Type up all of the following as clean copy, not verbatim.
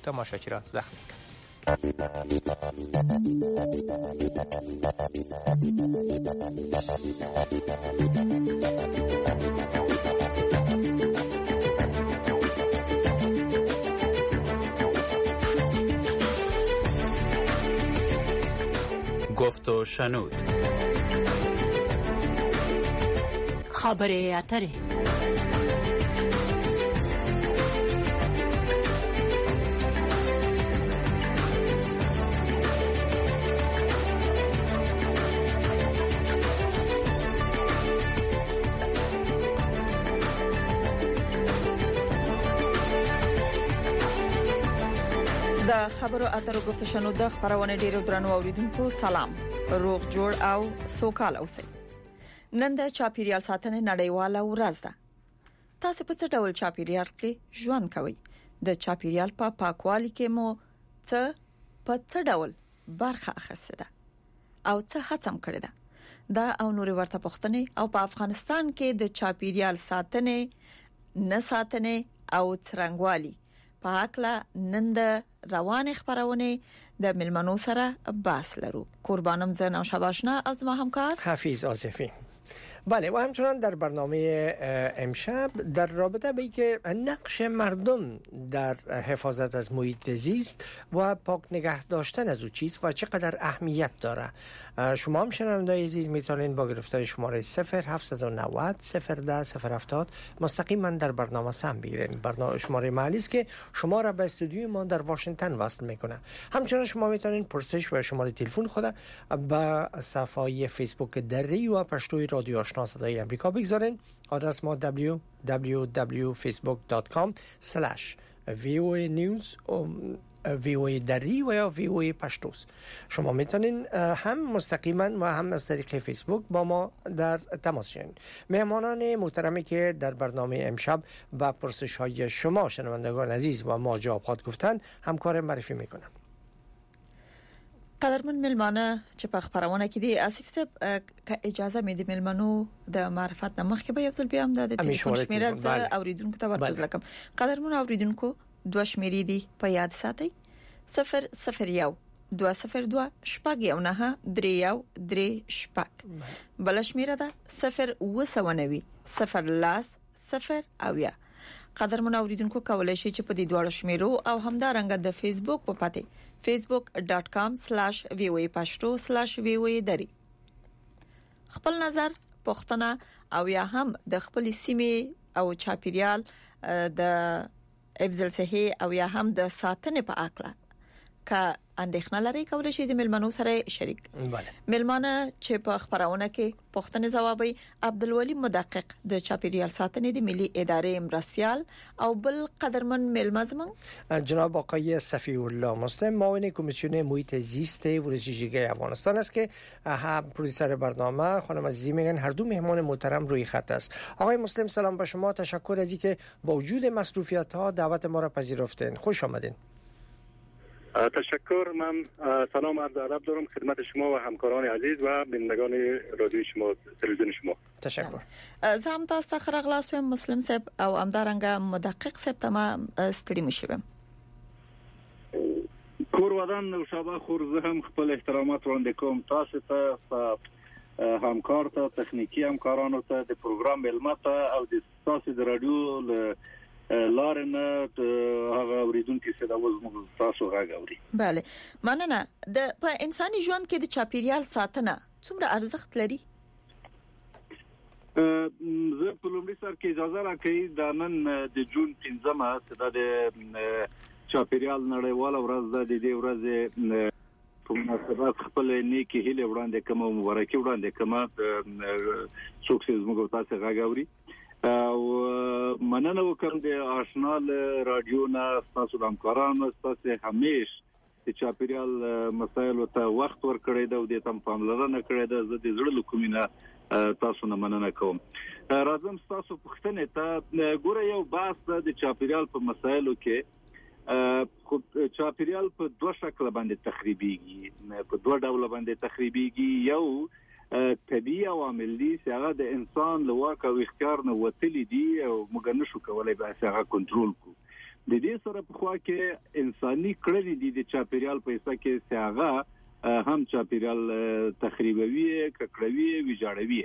تماشاچی را زخمی کرد. گفت و شنود. خبره اتره. د خبرو اترو گفت شنو د خبرونه ډیرو درنو اوریدونکو سلام روغ جوړ او سوکال اوسئ. نن د چاپیریال ساتنې نړیواله ورځ ده. تاسو په څه ډول چاپیریال کې ژوند کوئ؟ د چاپیریال په پاکوالي کې مو څه ډول برخه اخیسته ده او څه هڅه کړې ده؟ دا او نور ورته پوښتنې او په افغانستان کې د چاپیریال ساتنې نه ساتنې او څرنګوالي په حقله نن د روان خبرونه د ملمنو سره باس لرو. قربانم زن او شباشنا از ما همکار حفیظ آصفی. بله و همچنان در برنامه امشب در رابطه با اینکه نقش مردم در حفاظت از محیط زیست و پاک نگه داشتن از او چیز و چقدر اهمیت داره. شما هم شنوندگان عزیز میتونین با گرفتن شماره 0790 010 070 مستقیما در برنامه سهم بگیرین. برنامه شماره محلی است که شما را به استودیوی ما در واشنگتن وصل میکنه. همچنان شما میتونین پرسش و شماره تلفن خود به صفحه فیسبوک دری و پشتوی رادیو آشنا صدای امریکا بگذارین. آدرس ما www.facebook.com/voanews VOA دری و یا VOA پشتوس. شما میتونین هم مستقیما و هم از طریق فیسبوک با ما در تماس شین. مهمانان محترمی که در برنامه امشب و پرسش های شما شنوندگان عزیز و ما جواب گفتن همکار معرفی میکنم. قدرمن ملمانه چې په خبرونه کې دی اسف ته اجازه مې د ملمنو د معرفت نمخ کې به یو ځل بیا هم د تلیفون شمیره ز اوریدونکو ته ورکړل کوم. قدرمن اوریدونکو دوه شمیرې دي په یاد ساتئ 001 202 شپږ یو نه 3 شپږ. بل شمیره ده 0 0 0 قدرمن اوریدونکو کولای شي چې په دې دوه شمیرو او همدارنګه د فیسبوک په پته facebook.com/voa pashto/voa دری خپل نظر پوښتنه او یا هم د خپل سیمه او چاپیریال د افضل صحي او یا هم د ساتنې په اړه کا اندېښنه لري کولای شي د ملمنو سره شریک. ملمانه چې په خبرونه کې پوښتنې ځوابي عبدالولي مدقق د چاپیریال ساتنې د ملي ادارې مرستیال او بل قدرمن ملمزمن جناب آقای صفی الله مسلم معاون کمیسیون محیط زیست ورزشگاه افغانستان است که هم پرودوسر برنامه خانم عزیزی میگن هر دو مهمان محترم روی خط است. آقای مسلم سلام به شما، تشکر از اینکه با وجود مصروفیت‌ها دعوت ما را پذیرفتین. خوش آمدین. تشکر. من سلام و ادب دارم خدمت شما و همکاران عزیز و بینندگان رادیو شما تلویزیون شما. تشکر. زم تاسو خره غلاسو مسلم صاحب او امدارنګ مدقق صاحب ته ستړي مشوم. کور ودان او شابه خور زه هم خپل احترامات وړاندې کوم تاسو ته همکار ته تخنیکی همکارانو ته د پروګرام علمته او د تاسو د رادیو لارنه هغه اوریدونکو څخه د وزمو تاسو غاغوري. بله مننه. د په انساني ژوند کې د چاپیریال ساتنه څومره ارزښت لري؟ زه په لومړي سر کې اجازه راکړئ د نن د جون 15مه د چاپیریال نړیواله ورځ د دې ورځې په مناسبت خپل نیکی هیله وړاندې کوم او مبارکي وړاندې کوم څوک چې زموږ تاسو غاغوري او مننه وکم د آشنا رادیو نه تاسو د همکارانو تاسو همیش چې چاپیریال مسایل ته وخت ورکړی دا د تم پاملرنه کړی دا د زړه لکومینه تاسو نه مننه کوم. راځم تاسو پوښتنه ته ګوره یو بحث د چاپیریال په مسایلو کې چاپیریال په دوه شکل باندې تخریبيږي، په دوه ډول باندې تخریبيږي. یو طبيعي عوامل دي چې هغه د انسان له واک او اختیار نه وتلي دي او موږ نشو کولای به هغه کنټرول کو. د دې سره په خوا کې انساني کړنې دي د چاپیریال په حصہ کې سیاغه هم چاپیریال تخریبوي ککړوي ویجاړوي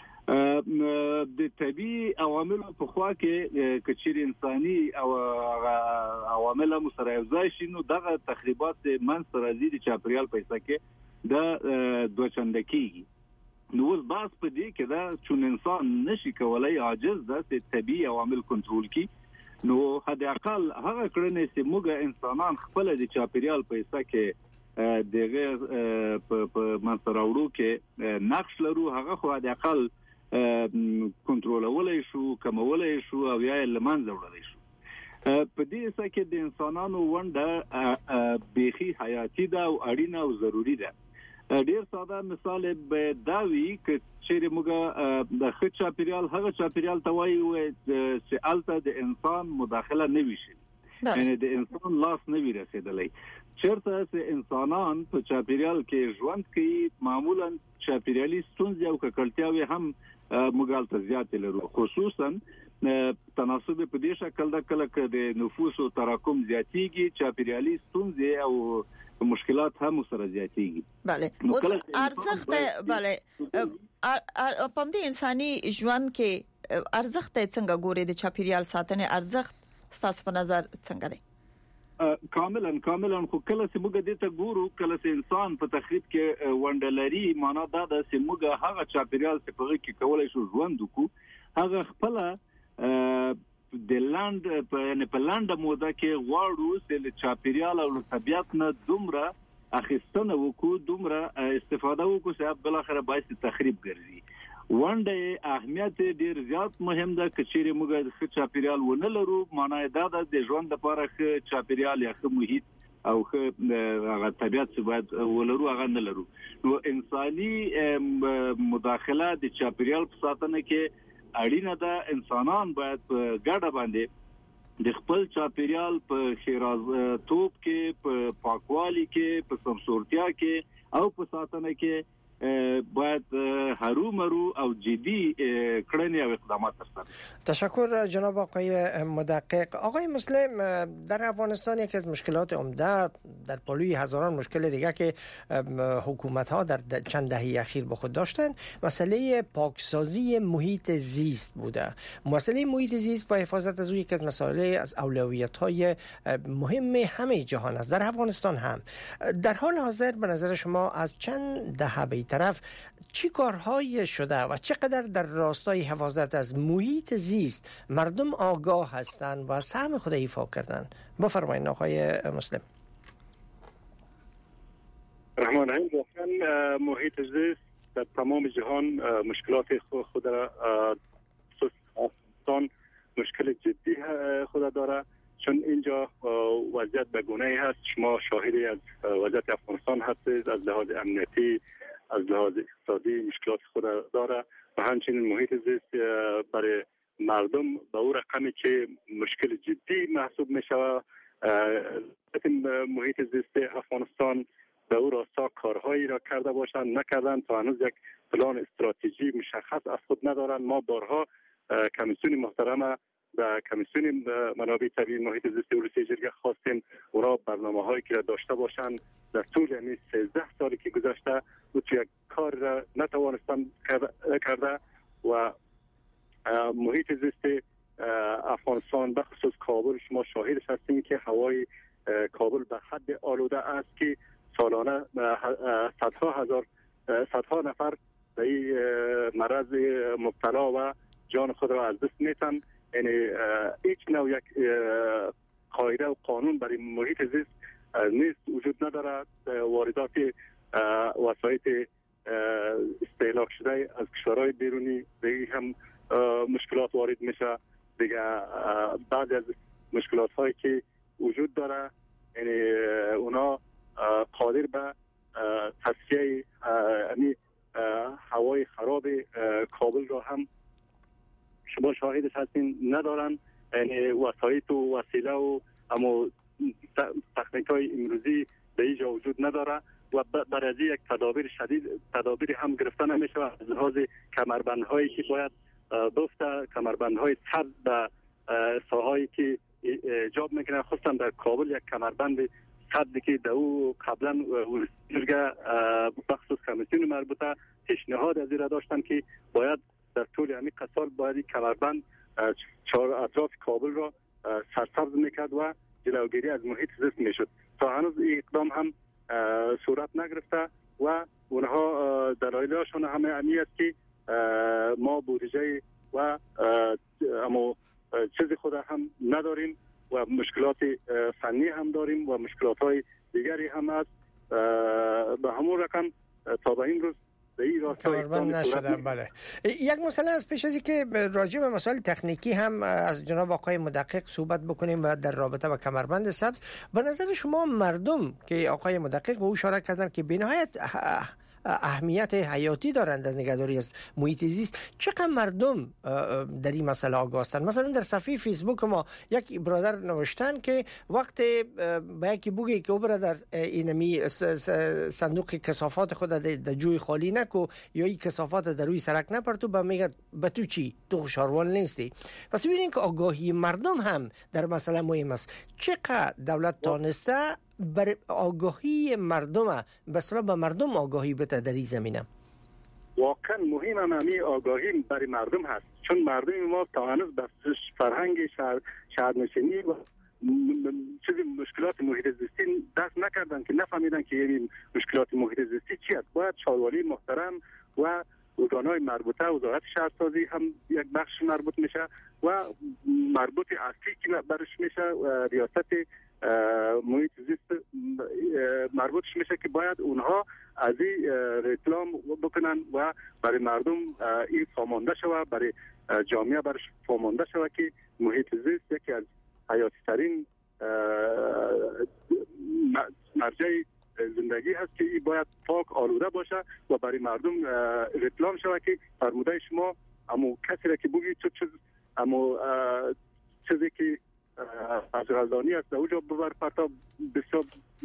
د طبيعي عواملو په خوا کې کچیر انساني او عوامل سره یوځای شي نو دغه تخریبات من سره د چاپیریال په حصہ کې د دوچندکیږي نو اوس باز په دې کې دا چې انسان نشي کولای عاجز ده چې طبيعي عوامل کنټرول کړي نو حد اقل هغه کړنې چې موږ انسانان خپل د چاپیریال په حصہ کې دغه په منځراوړو کې نقش لرو هغه خو حد اقل کنټرولولای شو کمولای شو او یا لمنځه وړلای شو په دې حصہ کې د انسانانو ونده بيخي حیاتي ده او اړینه او ضروری ده ډیر ساده مثال به داوی چې چیرې موږ د خچا چاپیریال هغه چاپیریال ته وایي چې الته د انسان مداخله نه وشي یعنی د انسان لاس نه وي رسیدلی چیرته چې انسانان په چاپیریال کې ژوند کوي معمولا چاپیریالي ستونزې او ککړتیاوې هم موږ الته زیاتې لرو خصوصا تناسب په دې شکل د کله د نفوس او تراکم زیاتېږي چاپیریالي ستونزې او مشکلات هم سره زیاتېږي بله اوس ارزښت بله په دې انساني ژوند کې ارزښت څنګه ګوري د چاپیریال ساتنې ارزښت ستاسو په نظر څنګه دی کاملا خو کله چې موږ دې ته ګورو کله چې انسان په تخریب کې وندلري معنا دا ده چې موږ هغه چاپیریال چې په کې کولای شو ژوند وکړو هغه خپل د لاند په لاند موده کې غواړو چې چاپیریال او طبيعت نه دومره اخیستنه وکړو دومره استفاده وکړو چې بل اخر باعث تخریب ګرځي ونده اهمیت ډیر زیات مهم ده چې چیرې موږ د چاپیریال ونه لرو معنی دا د ژوند لپاره ښه چاپیریال یا ښه محیط او ښه طبيعت چې باید ولرو هغه نه لرو نو انساني مداخله د چاپیریال په ساتنه کې اړینه ده انسانان باید په ګډه باندې د خپل چاپیریال په خیراز توپ کې په پاکوالي کې په سمسورتیا کې او په ساتنه کې باید هرومرو او جدی کړنې او اقدامات ترسره تشکر جناب آقای مدقق آقای مسلم در افغانستان یکی از مشکلات عمده در پالوی هزاران مشکل دیگه که حکومت ها در چند دهه اخیر با خود داشتن مسئله پاکسازی محیط زیست بوده مسئله محیط زیست و حفاظت از او یکی از مسائل از اولویت های مهم همه جهان است در افغانستان هم در حال حاضر به نظر شما از چند دهه به طرف چی کارهای شده و چقدر در راستای حفاظت از محیط زیست مردم آگاه هستند و سهم خود ایفا کردن بفرمایید آقای مسلم رحمان رحیم واقعا محیط زیست در تمام جهان مشکلات خود را افغانستان مشکل جدی خود داره چون اینجا وضعیت به گونه‌ای هست شما شاهدی از وضعیت افغانستان هستید از لحاظ امنیتی از لحاظ اقتصادی مشکلات خود داره و همچنین محیط زیست برای مردم به او رقمی که مشکل جدی محسوب می شود محیط زیست افغانستان به او راستا کارهایی را کرده باشند نکردند تا هنوز یک پلان استراتژی مشخص از خود ندارند ما بارها کمیسیون محترم در کمیسیون منابع طبیعی محیط زیست روسیه جرگه خواستیم اونا برنامه هایی که داشته باشند در طول یعنی 13 سالی که گذشته او یک کار را نتوانستن کرده و محیط زیست افغانستان به خصوص کابل شما شاهدش هستیم که هوای کابل به حد آلوده است که سالانه صدها نفر به این مرض مبتلا و جان خود را از دست میتن یعنی هیچ نوع یک قاعده و قانون برای محیط زیست نیست وجود ندارد واردات وسایل استهلاک شده از کشورهای بیرونی دیگه هم مشکلات وارد میشه دیگه بعضی از مشکلات هایی که وجود داره یعنی اونا قادر به تصفیه یعنی هوای خراب کابل را هم شما شاهدش هستین ندارن یعنی وسایل و وسیله و اما تکنیک های امروزی به اینجا وجود نداره و برای یک تدابیر هم گرفته نمیشه از لحاظ کمربندهایی که باید بفته کمربندهای سرد به ساحایی که ایجاب میکنه، خصوصا در کابل یک کمربند صد که دو قبلا ورزشگاه بخصوص کمیسیون مربوطه پیشنهاد از این داشتن که باید در طول همین سال باید کمربند چهار اطراف کابل را سرسبز میکرد و جلوگیری از محیط زیست میشد. تا هنوز این اقدام هم صورت نگرفته و اونها دلایلشون همه امی است که ما بودجه و اما چیز خود هم نداریم و مشکلات فنی هم داریم و مشکلات های دیگری هم است. به همون رقم تا به این روز کمربند نشده. بله. یک مسئله از پیش ازی که راجع به مسائل تکنیکی هم از جناب آقای مدقق صحبت بکنیم و در رابطه با کمربند سبز، به نظر شما مردم که آقای مدقق به او اشاره کردن که بی‌نهایت اهمیت حیاتی دارند در نگهداری از محیط زیست، چقدر مردم در این مسئله آگاه هستند؟ مثلا در صفحه فیسبوک ما یک برادر نوشتن که وقت به یکی بگی که او برادر اینمی صندوق کثافات خود در جوی خالی نکو یا این کثافات در روی سرک نپرتو، به میگه به تو چی؟ تو خوشحال نیستی. پس ببینید که آگاهی مردم هم در مسئله مهم است. چقدر دولت تانسته بر آگاهی مردم به مردم آگاهی بده در این زمینه؟ واقعا مهم همین آگاهی برای مردم هست، چون مردم ما تا هنوز به فرهنگ شهرنشینی و چیزی مشکلات محیط زیستی دست نکردن که نفهمیدن که این مشکلات محیط زیستی چی است. باید شاروالی محترم و ارگان‌های مربوطه، وزارت شهرسازی هم یک بخش مربوط میشه و مربوط اصلی که برش میشه ریاست محیط زیست مربوطش میشه که باید اونها از این رکلام بکنن و برای مردم این فهمانده شوه، برای جامعه برش فهمانده شوه که محیط زیست یکی از حیاتی ترین مرجع زندگی هست که این باید پاک آلوده باشه و برای مردم رکلام شوه که فرموده شما اما کسی را که بگید تو چیز اما چیزی که از غلدانی است اوجا ببر پرتا بسیار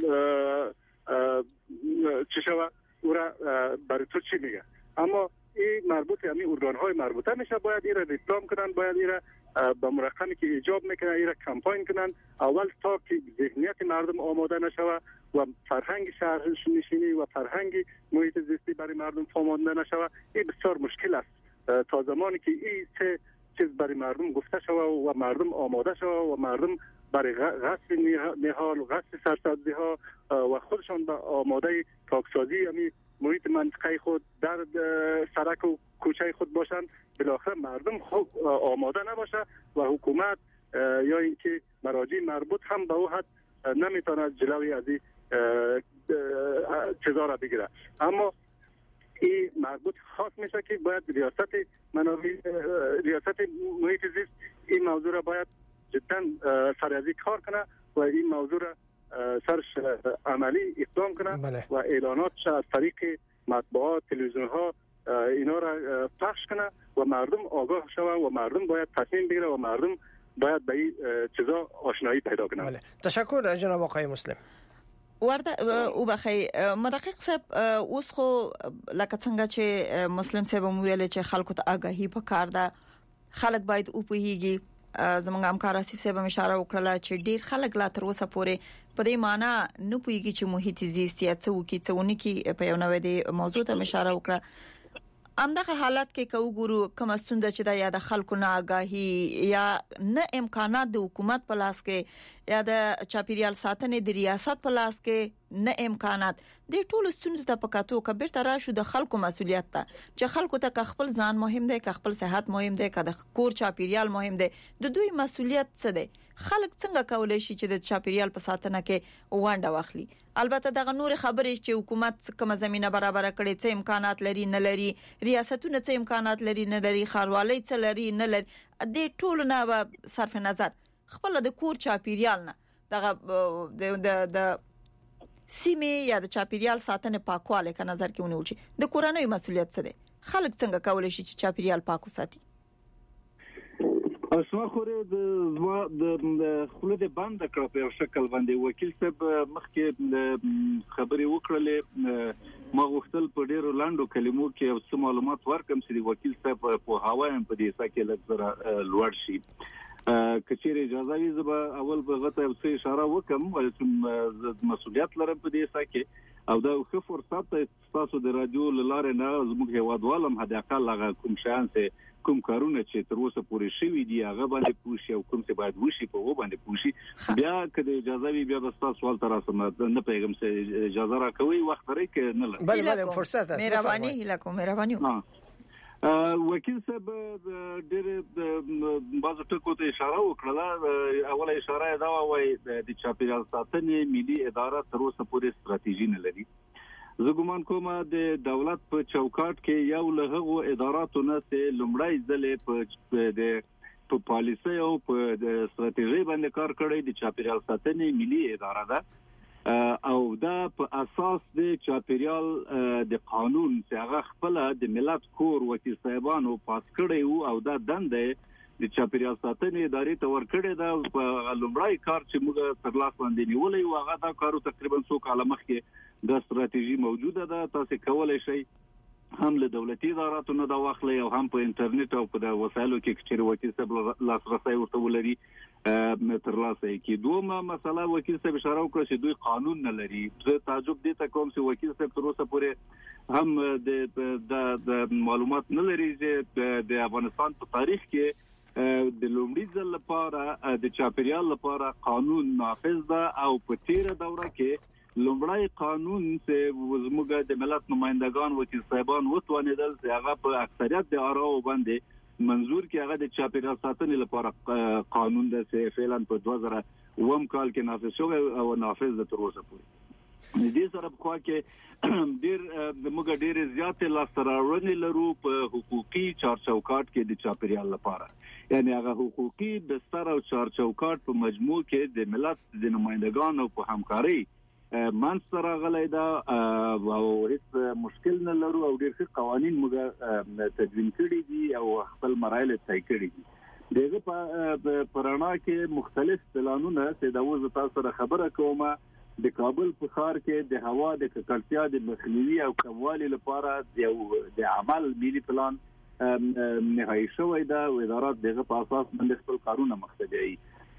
چی شوه او را برای تو چی میگه. اما این مربوط همین ارگان‌های مربوطه میشه، باید این را ریکلام کنن، باید این را به مرقمی که ایجاب میکنن این را کمپاین کنن اول تا که ذهنیت مردم آماده نشوه و فرهنگ شهرنشینی و فرهنگ محیط زیستی برای مردم فهمانده نشوه. این بسیار مشکل است. تا زمانی که این سه چیز برای مردم گفته شوه و مردم آماده شوه و مردم برای غصب نهال، غصب سرسبزی ها و خودشان به آماده پاکسازی همین محیط منطقه خود در سرک و کوچه خود باشن، بالاخره مردم خوب آماده نباشه و حکومت یا اینکه مراجع مربوط هم به او حد نمیتونه جلوی از این چیزا را بگیره. اما این مربوط خاص میشه که باید ریاست محیط زیست این موضوع را باید جدا سریعی کار کنه و این موضوع را سرش عملی اقدام کنه. بله. و اعلاناتش از طریق مطبوعات، تلویزیون ها اینا را پخش کنه و مردم آگاه شوه و مردم باید تصمیم بگیره و مردم باید به این چیزا آشنایی پیدا کنه. بله. تشکر جناب آقای مسلم. ورده او بخی مدقق صاحب اوس خو لکه څنګه چې مسلم صاحب مویل چې خلکو ته آگاهی پکار ده، خلک باید او پوهیږي. زمونږ همکار آصف صاحب اشاره وکړه چې ډیر خلک لا تر اوسه پورې په دې معنی نه پوهیږي چې محیط زیست یا څه وکي څه ونه کی. په یو نوې د موضوع ته اشاره وکړه. همدغه حالت کې کو ګورو کوم ستونزه چې د یا د خلکو نه آگاهی یا نه امکانات د حکومت په لاس کې یا د چاپیریال ساتنې د ریاست په لاس کې نه امکانات، د ټولو ستونزو ته پکاتو کبیر تر شو د خلکو مسولیت ته چې خلکو ته خپل ځان مهم دی، خپل صحت مهم دی، د کور چاپیریال مهم دی، د دوی مسولیت څه دی؟ خلک څنګه کولای شي چې د چاپیریال په ساتنه کې وانډه واخلي؟ البته دغه نور خبرې چې حکومت کوم زمينه برابر کړي، څه امکانات لري نه لري، ریاستونه څه امکانات لري نه لري، خاروالۍ څه لري نه لري، د ټولو نه صرف نظر خپل د کور چاپیریال نه دغه د سیمه یا د چاپیریال ساتنه پاکواله کا نظر کې ونیول شي، د کورنۍ مسولیت څه دی؟ خلک څنګه کولای شي چې چاپیریال پاک وساتي؟ اسما خوره د خلود بند کړ په شکل باندې وکیل صاحب مخکې خبري وکړلې، ما غوښتل په ډیرو لاندو کلمو کې او معلومات ورکم چې وکیل صاحب په هوایم په دې سکه لږ لوړ شي. کچېر اجازه وي زه به اول به غته څه اشاره وکم ولې مسؤلیت لرم په دې سکه او دا خو فرصت تاسو د رادیو لاره نه زموږ هیوادوالم هدا اقل هغه کوم شانس کوم کارونه چې تر اوسه پورې شوي دي هغه باندې پوښي او کوم څه باید وشي په و باندې پوښي بیا کله اجازه وي بیا به تاسو سوال تر اوسه نه پیغام څه اجازه راکوي وخت لري کې نه لري بله فرصت است مهرباني هیله مهرباني وکیل صاحب ډېر بعض ټکو ته اشاره وکړه اوله اشاره دا وای د چاپیریال ساتنې ملي اداره تر اوسه پورې ستراتیژي نه لري زه ګومان کوم د دولت په چوکاټ کې یو له هغو اداراتو نه چې لومړی ځل په پالیسي او په ستراتیژي باندې کار کړی د چاپیریال ساتنې ملي اداره ده او دا په اساس د چاپیریال د قانون چې هغه خپل د ملت کور وکیل صاحبانو پاس کړی او دا دنده د چاپیریال ساتنې ادارې ته ورکړی دا په لومړی کار چې موږ تر لاس باندې نیولې او هغه دا کارو تقریبا 100 کاله مخکې د ستراتیژي موجوده ده تاسو کولای شئ هم له دولتي اداراتو نه دا واخلي او هم په انټرنیټ او په وسایلو کې چې وکیل صاحب لاسرسي ورته ولري تر لاسه کې دومره مسله وکیل صاحب اشاره وکړه چې دوی قانون نه لري زه تعجب دي ته کوم چې وکیل صاحب تر اوسه پورې هم د معلومات نه لري چې د افغانستان په تاریخ کې د لومړي ځل لپاره د چاپیریال لپاره قانون نافذ ده او په تیره دوره کې لومړی قانون چې زموږ د ملت نمائندگان وکیل صاحبان وتوانیدل چې هغه په اکثریت د آراو باندې منظور کې هغه د چاپیریال ساتنې لپاره قانون ده چې فعلا په 2001 کال کې نافذ شو او نافذ ده تر اوسه پورې دې سره په خوا کې ډېر موږ ډېر زیات لاستراوړنې لرو په حقوقي چارچوکاټ کې د چاپیریال لپاره یعنی هغه حقوقي بستر او چارچوکاټ په مجموع کې د ملت د نمائندگانو په همکاري منځ راغلی دا او هیڅ مشکل نه لرو او ډېر ښه قوانين موږ تدوین کړي دي او خپل مراحل طی کړي دي دغه په پرانا کې مختلف پلانونه چې د وزارت تاسو سره خبره کوم د کابل په ښار کې د هوا د ککړتیا د مخنیوي او کموالي لپاره د عمل ملي پلان نهایی شوی دا وزارت دغه په اساس باندې خپل کارونه مخته دی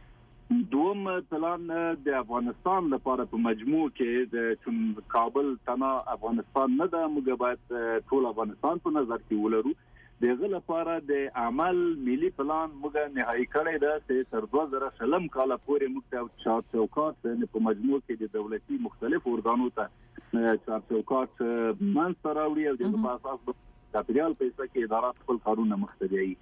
دوم پلان د افغانستان لپاره په مجموع کې د کابل تنا افغانستان نه د موږ باید ټول افغانستان په نظر کې ولرو دغه لپاره د عمل ملي پلان موږ نهایی کړی دا چې تر 2000 کال پورې موږ چوکاټ په مجموع کې د دولتي مختلف ارګانو ته چوکاټ منځ راوړي او د په اساس چاپیریال پیسې کې ادارات خپل کارونه مخته دی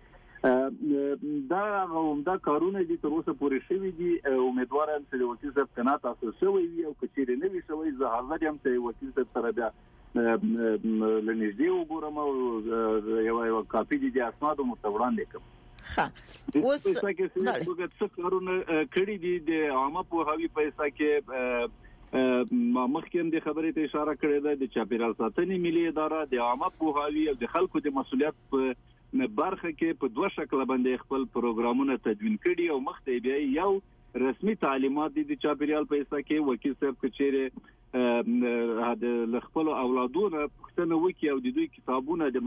دا کارونه دي تر اوسه پورې شوي دي امیدوار یم چې وکیل صاحب کنه تاسو شوي وي او کچېرې نه وي شوي زه حاضر یم چې وکیل صاحب سره بیا لنږدې وګورم او یو کاپي دي د اسنادو متوړاندې کوم اوس موږ څه کارونه کړي دي د عامه پوهاوي پیسې کې مخکې د خبرې ته اشاره کړې ده د چاپیریال ساتنې ملي اداره د عامه پوهاوي او د خلکو د مسؤلیت په برخه کې په دوه شکل باندې خپل پروګرامونه تدوین کړي او مخته بیا یو رسمي تعلیمات دي د چاپیریال پیسې کې وکیل صاحب کچېره د خپل اولادونو پښتنه وکي او د دوی کتابونه د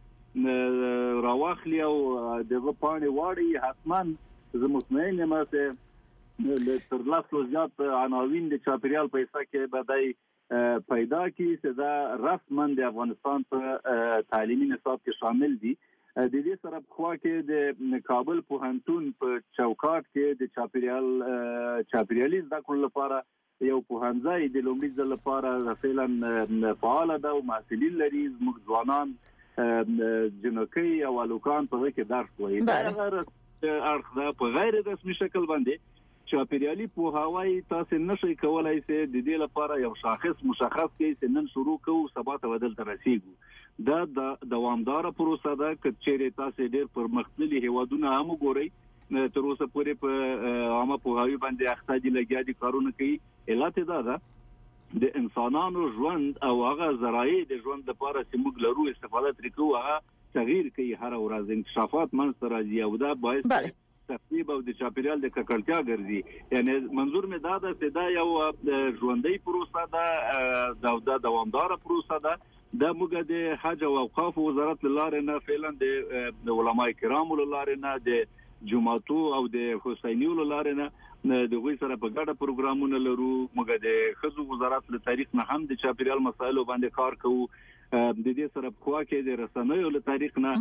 مکتب راواخلي او دغه پاڼې واړي حتمان زه مطمئن یم چې تر لاسو زیات عناوین د چاپیریال پیسې کې بدای پیدا کی چې دا رسمن د افغانستان په تعلیمي نصاب کې شامل دي د دې سره په خوا کې د کابل پوهنتون په چوکاټ کې د چاپیریالي زده کړو لپاره یو پوهنځای د لومړي ځل لپاره فعلا فعال ده او محصلین لري زموږ ځوانان جنکۍ او الوکان په کې درس وایي دا اړخ په غیر رسمي شکل باندې چاپیریالي پوهاوی تاسو نشئ کولای چې د دې لپاره یو شاخص مشخص کړئ چې نن شروع کوو سبا ته بدل تر رسیدو دا د دوامدار پروسه ده چې تاسو ډېر پرمختللي هیوادونه هم ګورئ تر اوسه پورې په عامه پوهاوی باندې اخته دي لګیا دي کارونه کوي علت دا ده د انسانانو ژوند او هغه ذرایع د ژوند لپاره چې موږ لرو استفاده ترې کوو هغه تغییر کوي هر ورځ انکشافات منځ ته راځي او دا باعث تخریب او د چاپیریال د ککړتیا ګرځي یعنی منظور می دا ده چې دا یو ژوندۍ پروسه ده دا دوامدار پروسه ده د موږ د حج او اوقاف وزارت لاره نه فعلا د علماء کرام لاره نه د جماعتو او د حسینیو لاره نه د غوي سره په ګډه پروګرامونه لرو موږ د خزو وزارت له تاریخ نه هم د چاپیریال مسایلو باندې کار کوو د دې سره په خوا کې د رسنیو له تاریخ نه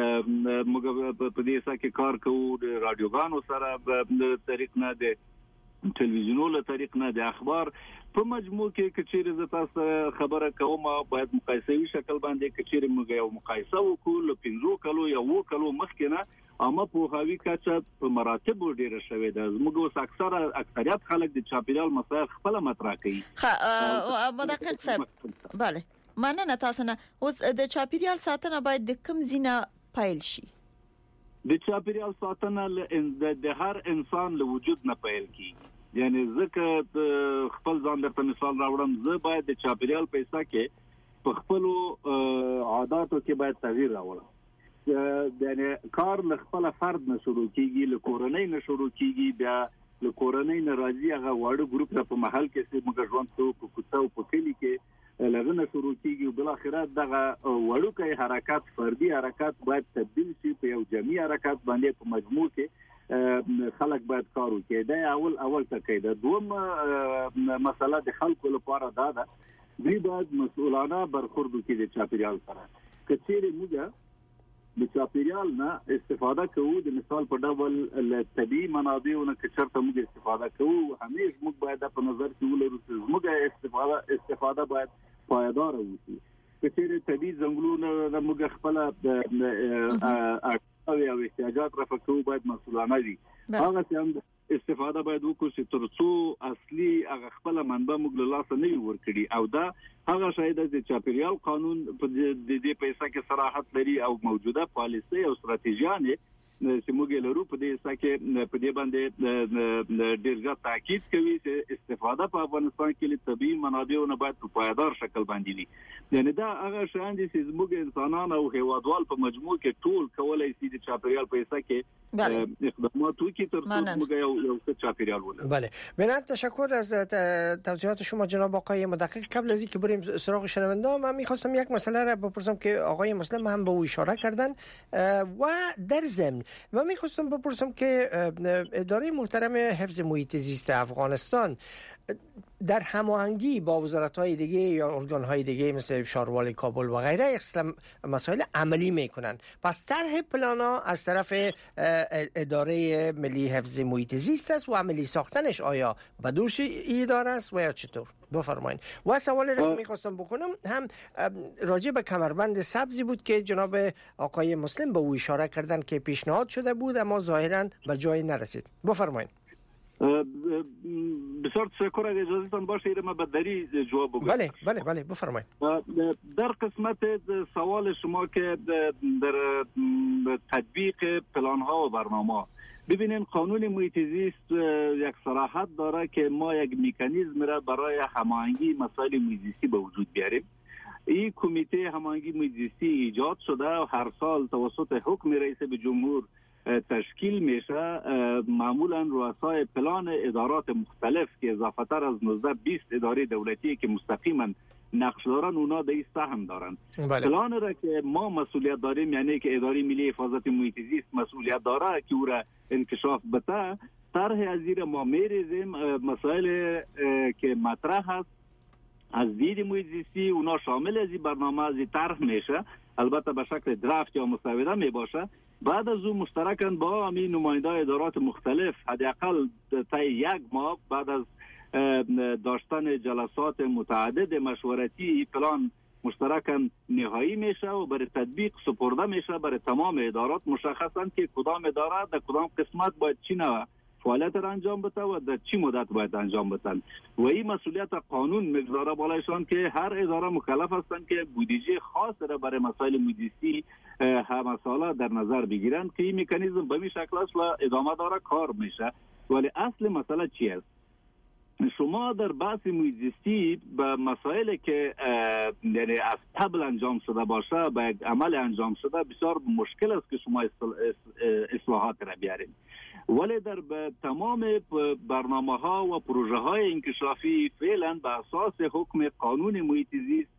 موږ په دې سره کې کار کوو د رادیوګانو سره د تاریخ نه د ټلویزیونو له طریق نه د اخبار په مجموع کې کچېره ز تاسو خبره کوم باید مقایسوي شکل باندې کچېره موږ یو مقایسه وکړو 15 کلو یا 2 کلو مخکې نه اما په هاوی کچه په مراتب ډیره شوې ده موږ اوس اکثریت خلک د چاپیریال مسایل خپل مطرح کوي مدقق صاحب bale مننه تاسو نه اوس د چاپیریال ساتنه باید د کوم زینه پایل شي د چاپیریال ساتنه د هر انسان له وجود نه پیل کیږي یعنی ځکه خپل ځان درته مثال راوړم زه باید د چاپیریال پیسې کې په خپل عادتو کې باید تغییر راوړم یعنی کار له خپل فرد نه شروع کیږي له کورنۍ نه شروع کیږي بیا له کورنۍ نه راځي هغه واړه ګروپ ته په محل کې چې موږ ژوند کوو په کوڅه او په کلی کې لغنه شروع کیږي او بل اخرت دغه وړوکی حرکت فردي حرکت باید تبدیل شي په یو جمعي حرکت باندې په مجموع کې خلک باید کار وکړي دا اول ټکی ده دوم مسله د خلکو لپاره دا ده دوی باید مسؤلانه برخورد وکړي د چاپیریال سره کچېره موږ د چاپیریال نه استفاده کوو د مثال په ډول له طبيعي منابعو نه چرته موږ استفاده کوو همیش موږ باید په نظر کې ولرو چې موږ استفاده باید پایدار وي کچېره طبيعي ځنګلونه موږ خپل او احتیاجات رفع کوو باید مسؤلانه وي هغه څنګه استفاده باید وکړو چې ترڅو اصلي هغه خپل منبع موږ له لاسه نه ورکړي او دا هغه شاید د چاپیریال قانون په دې پیسې کې صراحت لري او موجوده پالیسي او ستراتیژیانه چې موږ لرو په دې سکه په دې باندې ډېر زیات تاکید کوي چې استفاده په افغانستان کې له طبيعي منابعو نه باید په پایدار شکل باندې وي یعنی دا هغه شان دي چې موږ انسانان او هیوادوال په مجموع کې ټول کولای شي د چاپیریال پیسې کې اقدامات وکړي تر موږ یو چاپیریال ولرو بله بنات تشکر از توضیحات شما جناب آقای مدقق قبل از اینکه بریم سراغ شنونده من می‌خواستم یک مسئله را بپرسم که آقای مسلم هم به او اشاره کردن و در ضمن و می‌خواستم بپرسم که اداره محترم حفظ محیط زیست افغانستان در هماهنگی با وزارت‌های دیگه یا ارگان‌های دیگه مثل شاروال کابل و غیره یک مسائل عملی میکنن پس طرح پلانا از طرف اداره ملی حفظ محیط زیست است و عملی ساختنش آیا به دوش اداره است و یا چطور بفرمایید و سوالی را که میخواستم بکنم هم راجع به کمربند سبزی بود که جناب آقای مسلم به او اشاره کردن که پیشنهاد شده بود اما ظاهرا به جای نرسید بفرمایید بسیار تشکر اگه اجازهتان باشه ما به دری جواب بگم بله بفرمایید در قسمت سوال شما که در تطبیق پلان ها و برنامه ببینین قانون محیط زیست یک صراحت داره که ما یک مکانیزم را برای هماهنگی مسائل محیط زیستی به وجود بیاریم این کمیته هماهنگی محیط زیستی ایجاد شده و هر سال توسط حکم رئیس جمهور تشکیل میشه معمولا رؤسای پلان ادارات مختلف که اضافه تر از 19-20 اداره دولتی که مستقیما نقش دارن اونا در این سهم دارن پلان را که ما مسئولیت داریم یعنی که اداره ملی حفاظت محیط زیست مسئولیت داره که او را انکشاف بده طرح از زیر ما میریزیم مسائل که مطرح هست از دید محیط زیستی اونا شامل از این برنامه از این طرح میشه البته به شکل درافت یا مسوده می باشه بعد از اون مشترکاً با همین نمایندگان ادارات مختلف حداقل تا یک ماه بعد از داشتن جلسات متعدد مشورتی پلان مشترکاً نهایی میشه و برای تطبیق سپرده میشه برای تمام ادارات مشخصاً که کدام اداره در کدام قسمت باید چی نوع فعالیت را انجام بده و در چی مدت باید انجام بدن و این مسئولیت قانون میگذاره بالایشان که هر اداره مکلف هستند که بودجه خاص را برای مسائل محیطی هم مسائل در نظر بگیرند که این مکانیزم به این شکل است و ادامه داره کار میشه ولی اصل مسئله چی است شما در بحث محیطی به مسائلی که یعنی از قبل انجام شده باشه به یک عمل انجام شده بسیار مشکل است که شما اصلاحات را بیارید ولی در تمام برنامه ها و پروژه های انکشافی فعلا به اساس حکم قانون محیط زیست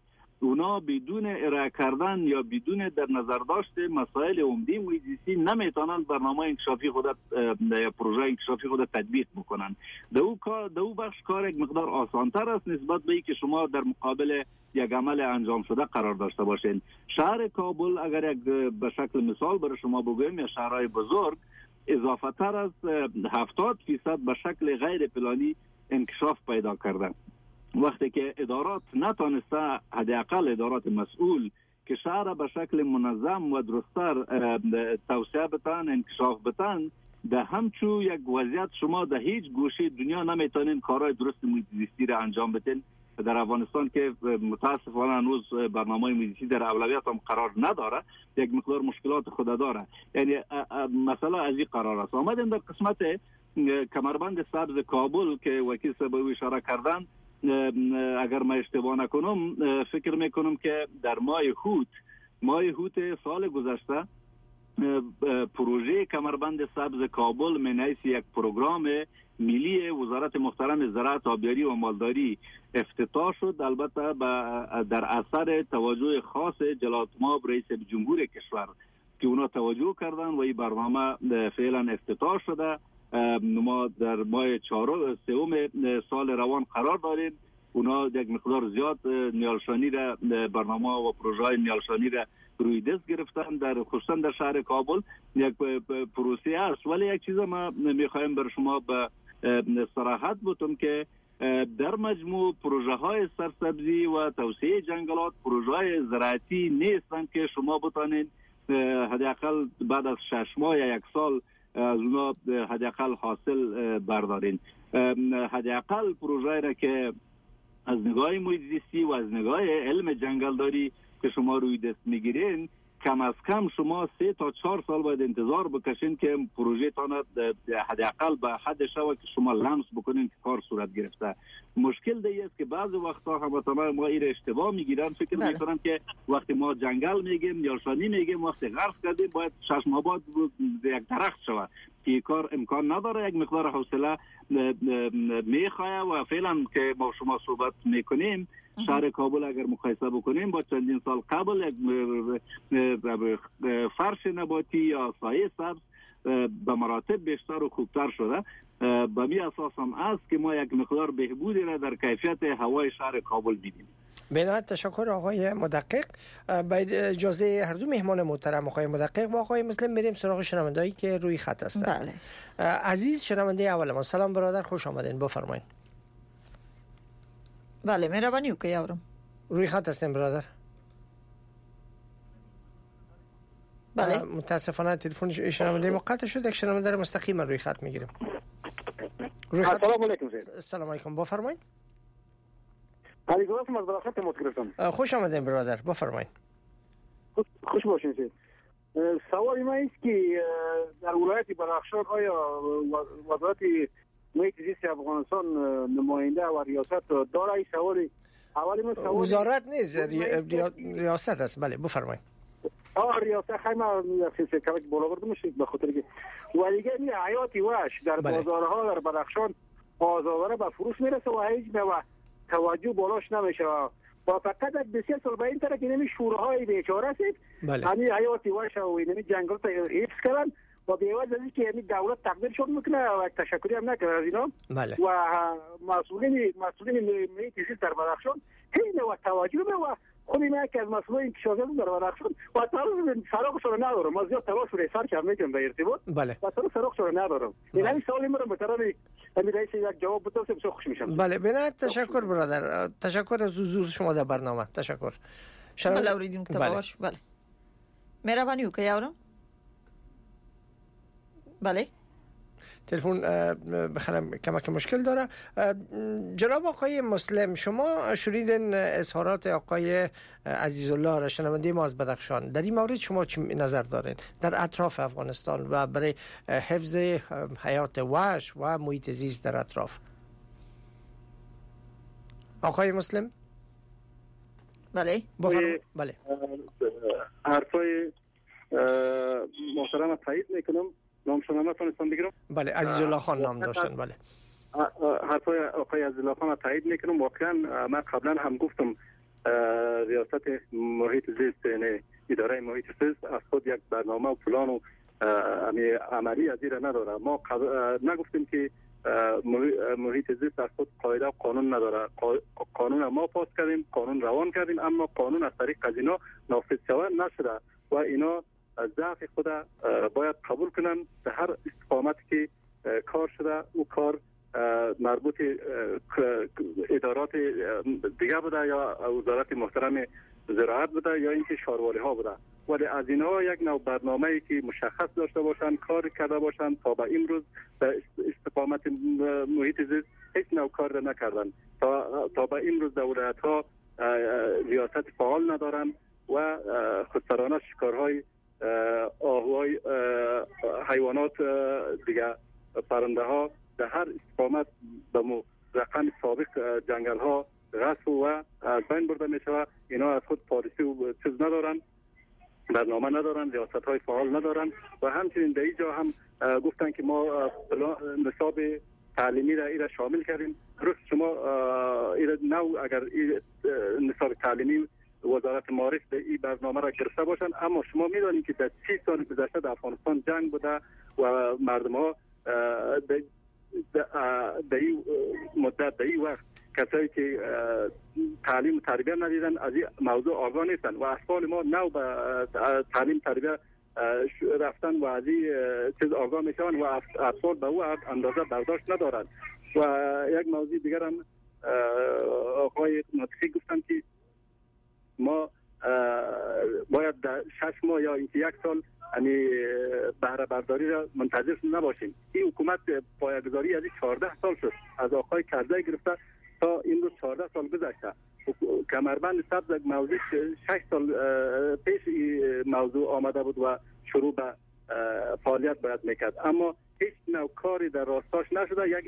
اونا بدون ارائه کردن یا بدون در نظر داشت مسائل عمده محیط زیستی نمیتونن برنامه انکشافی خود یا پروژه انکشافی خود تطبیق بکنن. دو بخش کار یک مقدار آسانتر است نسبت به اینکه شما در مقابل یک عمل انجام شده قرار داشته باشین. شهر کابل اگر یک به شکل مثال برای شما بگویم یا شهرهای بزرگ اضافه تر از 70% به شکل غیر پلانی انکشاف پیدا کردن. وقتی که ادارات نتانسته، حداقل ادارات مسئول که شهر به شکل منظم و درستر توسعه بتن، انکشاف بتن، ده همچون یک وضعیت شما در هیچ گوشه دنیا نمیتونین کارهای درست محیط زیستی را انجام بدین. در افغانستان که متاسفانه هنوز برنامه محیط زیستی در اولویت هم قرار نداره، یک مقدار مشکلات خود داره. یعنی مثلا از این قرار است. آمدیم در قسمت کمربند سبز کابل که وکیل صاحب اشاره کردن، اگر ما اشتباه نکنم فکر میکنم که در ماه هوت سال گذشته پروژه کمربند سبز کابل من حیث یک پروگرام ملی وزارت محترم زراعت، آبیاری و مالداری افتتاح شد. البته در اثر توجه خاص جلالتمآب رئیس جمهور کشور که اونا توجه کردن و این برنامه فعلا افتتاح شده. ما در ماه سوم سال روان قرار داریم. اونا یک مقدار زیاد نیالشانی را برنامه و پروژه نیالشانی را روی دست گرفتن در خصوصا در شهر کابل. یک پروسه است، ولی یک چیز ما میخوایم بر شما به صراحت بگم که در مجموع پروژه های سرسبزی و توسعه جنگلات پروژه های زراعتی نیستند که شما بتانید حداقل بعد از 6 ماه یا 1 سال از اونا حداقل حاصل بردارین. حداقل پروژه را که از نگاه محیط زیستی و از نگاه علم جنگلداری که شما روی دست میگیرین، کم از کم شما 3 تا 4 سال باید انتظار بکشین که پروژه تان حداقل به حد شود که شما لمس بکنین که کار صورت گرفته. مشکل دیگه است که بعضی وقتا هموطنان ما این اشتباه میگیرن، فکر میکنن که وقتی ما جنگل میگیم نیالشانی میگیم وقتی غرس کردیم باید 6 ماه بعد یک درخت شود که کار امکان نداره. یک مقدار حوصله میخواه و فعلا که ما شما صحبت میکنیم شهر کابل اگر مقایسه بکنیم با چندین سال قبل فرش نباتی یا سایه سبز به مراتب بیشتر و خوبتر شده. به می اساس هم است که ما یک مقدار بهبودی را در کیفیت هوای شهر کابل دیدیم. بنابراین تشکر آقای مدقق. با اجازه هر دو مهمان محترم آقای مدقق و آقای مسلم میریم سراغ شنوندهایی که روی خط هستند. بله. عزیز شنونده اول ما، سلام برادر، خوش آمدین، بفرمایید. بله مهربانی وکړئ یاورم. روی خط هستیم برادر. بله. متاسفانه تلفن شنونده ما قطع شد. یک شنونده را مستقیما روی خط میگیریم. السلام علیکم. السلام علیکم، بفرمایید. علی گفتم از بلاخت تماس گرفتم. خوش آمدین برادر، بفرمایید. خوش باشین سید. سوال ما است که در ولایت بدخشان آیا وزارت محیط زیست افغانستان نماینده و ریاست داره؟ این سوالی اولی ما سوال وزارت نیست، ریاست است. بله بفرمایید. ریاست خیمه سیاست کمی بالا برده میشه به خاطر که و دیگه این حیات وحش در بازارها در بدخشان آزادانه به فروش میرسه و هیچ به توجه بالاش نمیشه و فقط بسیار سال به این طرح که نمی شورهای بیچاره است. همین حیات وحش و این جنگل تا حفظ کردن و به عوض از اینکه یعنی دولت تقدیرشون میکنه و تشکری هم نکنه از اینا. بله. و مسئولین محیط زیست در بدخشان هیچ نوع توجه و خودی من که از مسئولین کشاورزی در بدخشان و تعارض سراغش رو ندارم. ما زیاد تلاش رو سر کردم میکنم به ارتباط. بله. و سراغش رو ندارم. این همین سوالی من به طرف رئیس یک جواب بده بسیار خوش میشم. بله بنابراین تشکر برادر، تشکر از حضور شما در برنامه. تشکر. بله اوریدیم که باش. بله. مهربانی وکړئ یاورم. بله. تلفن بخلم کمک مشکل داره. جناب آقای مسلم، شما شنیدین اظهارات آقای عزیزالله را، شنونده ما از بدخشان. در این مورد شما چه نظر دارین در اطراف افغانستان و برای حفظ حیات وحش و محیط زیست در اطراف؟ آقای مسلم. بله. بله. حرفای محترم تایید میکنم. نام شما نتونستم بگیرم. بله عزیزالله خان نام داشتن. بله. حرفای آقای عزیزالله خان تایید میکنم. واقعا من قبلا هم گفتم ریاست محیط زیست یعنی اداره محیط زیست از خود یک برنامه و پلان و عملی از این نداره. ما نگفتیم که محیط زیست از خود قاعده و قانون نداره. قانون ما پاس کردیم، قانون روان کردیم، اما قانون از طریق از اینا نافذ شود نشده و اینا ضعف خود باید قبول کنن. به هر استقامتی که کار شده او کار مربوط ادارات دیگه بوده یا وزارت محترم زراعت بوده یا اینکه شهرواری ها بوده، ولی از اینها یک نوع برنامه‌ای که مشخص داشته باشند، کار کرده باشند تا به امروز به استقامت محیط زیست هیچ نوع کار نکردند. تا به امروز دولت ها ریاست فعال ندارند و خودسرانه شکارهای آهوهای حیوانات دیگه پرنده ها در هر استقامت به رقم سابق جنگل ها غصب و از بین برده می شود. اینا از خود پالیسی و چیز ندارن، برنامه ندارن، ریاست های فعال ندارن و همچنین در اینجا هم گفتن که ما نصاب تعلیمی را شامل کردیم. درست شما نو اگر نصاب تعلیمی وزارت معارف به این برنامه را گرفته باشند، اما شما میدانید که در 30 سال گذشته در افغانستان جنگ بوده و مردم ها در این مدت در این وقت کسایی که تعلیم و تربیه ندیدن از این موضوع آگاه نیستن و اطفال ما نو به تعلیم تربیه رفتن و از این چیز آگاه میشون و اطفال به او اندازه برداشت ندارن. و یک موضوع دیگر هم آقای ناطقی گفتن که ما باید در 6 ماه یا 1 سال بهره برداری را منتظر نباشیم. این حکومت پایه‌گذاری از 14 سال شد، از آقای کرزی گرفته تا امروز 14 سال گذشته. کمربند سبز موضوع 6 سال پیش موضوع آمده بود و شروع به فعالیت باید میکرد، اما هیچ نوع کاری در راستاش نشده. یک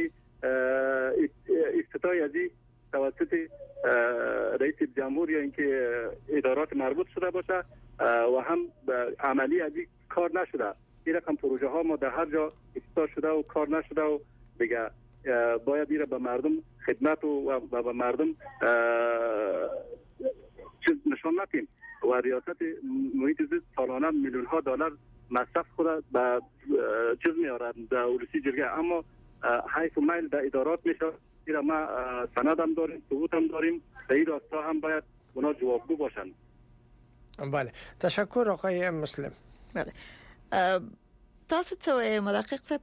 افتتاحی از این توسط رئیس جمهور یا اینکه ادارات مربوط شده باشه و هم عملی از این کار نشده. این رقم پروژه ها ما در هر جا افتتاح شده و کار نشده و دیگه باید این به مردم خدمت و به مردم چیز نشان ندیم. و ریاست محیط زیست سالانه میلیون ها دلار مصرف خود به چیز میارد در اولوسی جرگه، اما حیث و میل در ادارات میشه. این ما سند هم داریم، ثبوت هم داریم، در این راستا هم باید اونا جوابگو باشند. بله، تشکر آقای مسلم. بله، تاسو څه مدقق صاحب؟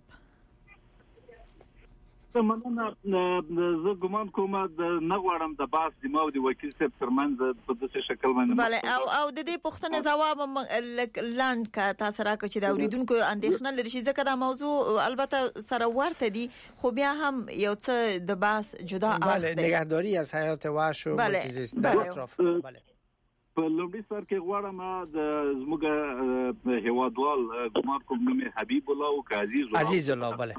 مننه. زه ګمان کوم نه غواړم د باس د ما او د وکیل صاحب ترمنځ په داسې شکل باندې بله او د دې پوښتنې ځواب لاند کا تاسو راکړئ چې د اوریدونکو اندېښنه لري چې ځکه دا موضوع البته سره ورته دي خو بیا هم یو څه د باس جدا اړخ دی. بله، نگهداری از حیات وحش و محیط زیست در اطراف. بله، په لومړي سر کې غواړم د زموږ هیوادوال ګمان کوم نوم حبیب الله او عزیز الله. بله،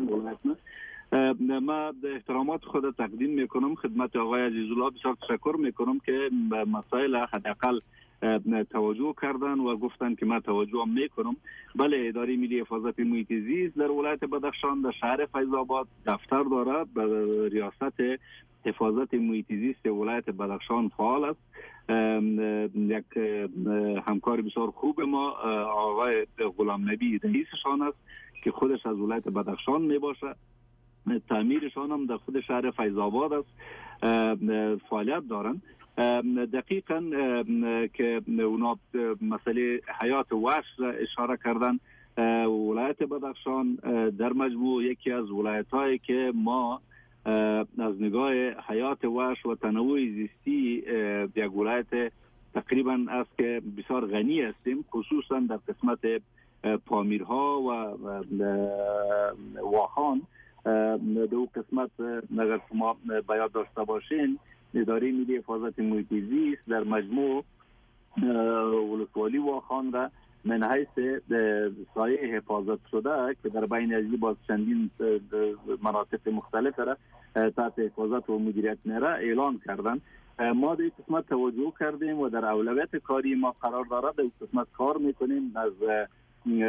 ما د احترامات خود تقدیم میکنم خدمت آقای عزیز الله. بسیار تشکر میکنم که به مسائل حداقل توجه کردن و گفتن که ما توجه میکنم. بله، اداره ملی حفاظت محیط زیست در ولایت بدخشان در شهر فیض آباد دفتر داره. به ریاست حفاظت محیط زیست ولایت بدخشان فعال است. یک همکار بسیار خوب ما آقای غلام نبی رئیسشان است که خودش از ولایت بدخشان میباشه. تعمیرشان هم در خود شهر فیض آباد است، فعالیت دارن. دقیقاً که اونا مسئله حیات وحش اشاره کردن، ولایت بدخشان در مجموع یکی از ولایت‌هایی که ما از نگاه حیات وحش و تنوع زیستی یک ولایت تقریباً است که بسیار غنی هستیم، خصوصاً در قسمت پامیرها و واخان. دو قسمت اگر شما باید داشته باشین، اداره ملی حفاظت محیط زیست در مجموع ولسوالی واخان را من حیث سایه حفاظت شده که در بین ازی باز چندین مناطق مختلف را تحت حفاظت و مدیریت میره اعلان کردن. ما در این قسمت توجه کردیم و در اولویت کاری ما قرار دارد. در این قسمت کار میکنیم. از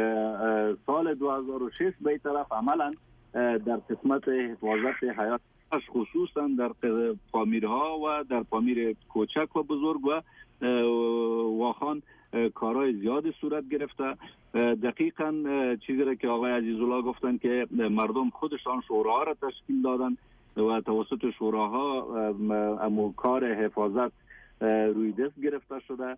سال 2006 به طرف عملا در قسمت حفاظت حیات خصوصا در پامیرها و در پامیر کوچک و بزرگ و واخان کارهای زیادی صورت گرفته. دقیقاً چیزی را که آقای عزیزالله گفتن که مردم خودشان شوراها را تشکیل دادن و توسط شوراها امو کار حفاظت روی دست گرفته شده.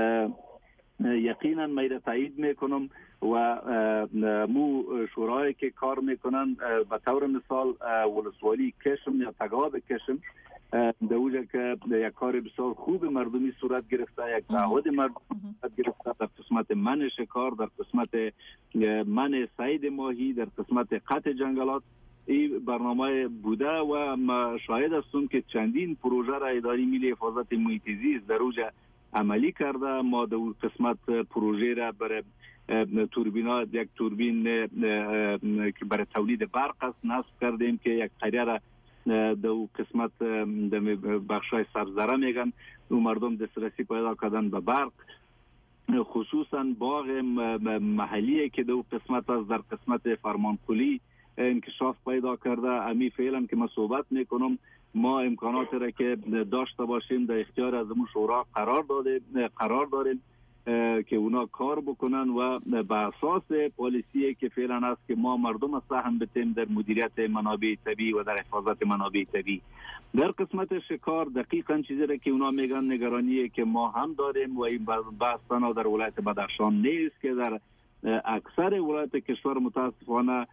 یقینا من تایید میکنم و مو شورایی که کار میکنن به طور مثال ولسوالی کشم یا تگاب کشم دوجه که یک کار بسیار خوب مردمی صورت گرفته، یک تعهد مردمی صورت گرفته در قسمت من شکار، در قسمت من صید ماهی، در قسمت قطع جنگلات. این برنامه بوده و ما شاهد هستم که چندین پروژه را اداره ملی حفاظت محیط زیست در اوج عملی کرده. ما در قسمت پروژه را برای توربینا، یک توربین که برای تولید برق است نصب کردیم که یک قریه را در قسمت بخشای سبزره میگن و مردم دسترسی پیدا کردن به برق. خصوصا باغ محلی که در قسمت است در قسمت فرمانقلی انکشاف پیدا کرده. امی فعلا که من صحبت میکنم ما امکانات را که داشته باشیم در اختیار از امون شورا قرار داریم که اونا کار بکنن و به اساس پالیسی که فعلا است که ما مردم سهم بتیم در مدیریت منابع طبیعی و در حفاظت منابع طبیعی. در قسمت شکار دقیقاً چیزی را که اونا میگن نگرانیه که ما هم داریم و این بحث تنها در ولایت بدخشان نیست که در اکثر ولایت کشور متاسفانه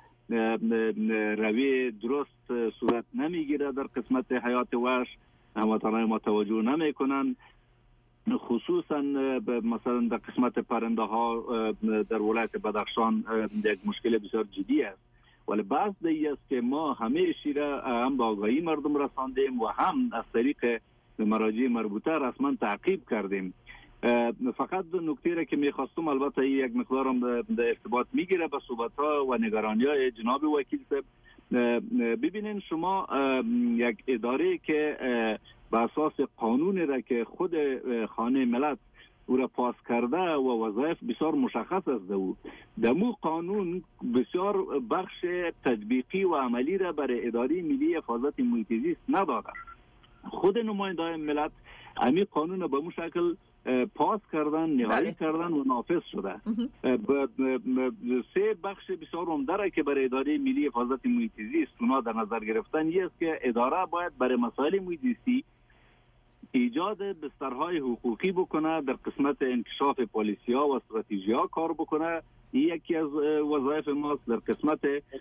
روی درست صورت نمیگیره. در قسمت حیات وحش هموطنان ما توجه نمیکنن، خصوصا مثلا در قسمت پرنده ها در ولایت بدخشان یک مشکل بسیار جدی است. ولی بعض دیگه است که ما همه شیره هم با آگاهی مردم رساندیم و هم از طریق مراجع مربوطه رسما تعقیب کردیم. فقط نکته را که میخواستم، البته یک مقدارم در ارتباط میگیره به صحبت ها و نگرانی های جناب وکیل صاحب. ببینین شما یک اداره که به اساس قانون را که خود خانه ملت او را پاس کرده و وظایف بسیار مشخص است دمو قانون بسیار بخش تطبیقی و عملی را برای اداره ملی حفاظت محیط زیست نداده. خود نمایندگان ملت همین قانون به مو شکل پاس کردن، نهایی کردن و نافذ شده. سه بخش بسیار عمده که برای اداره ملی حفاظت محیط زیست اونا در نظر گرفتن است که اداره باید برای مسائل محیط زیستی ایجاد بسترهای حقوقی بکنه، در قسمت انکشاف پالیسی ها و استراتژی ها کار بکنه. یکی از وظایف ماست. در قسمت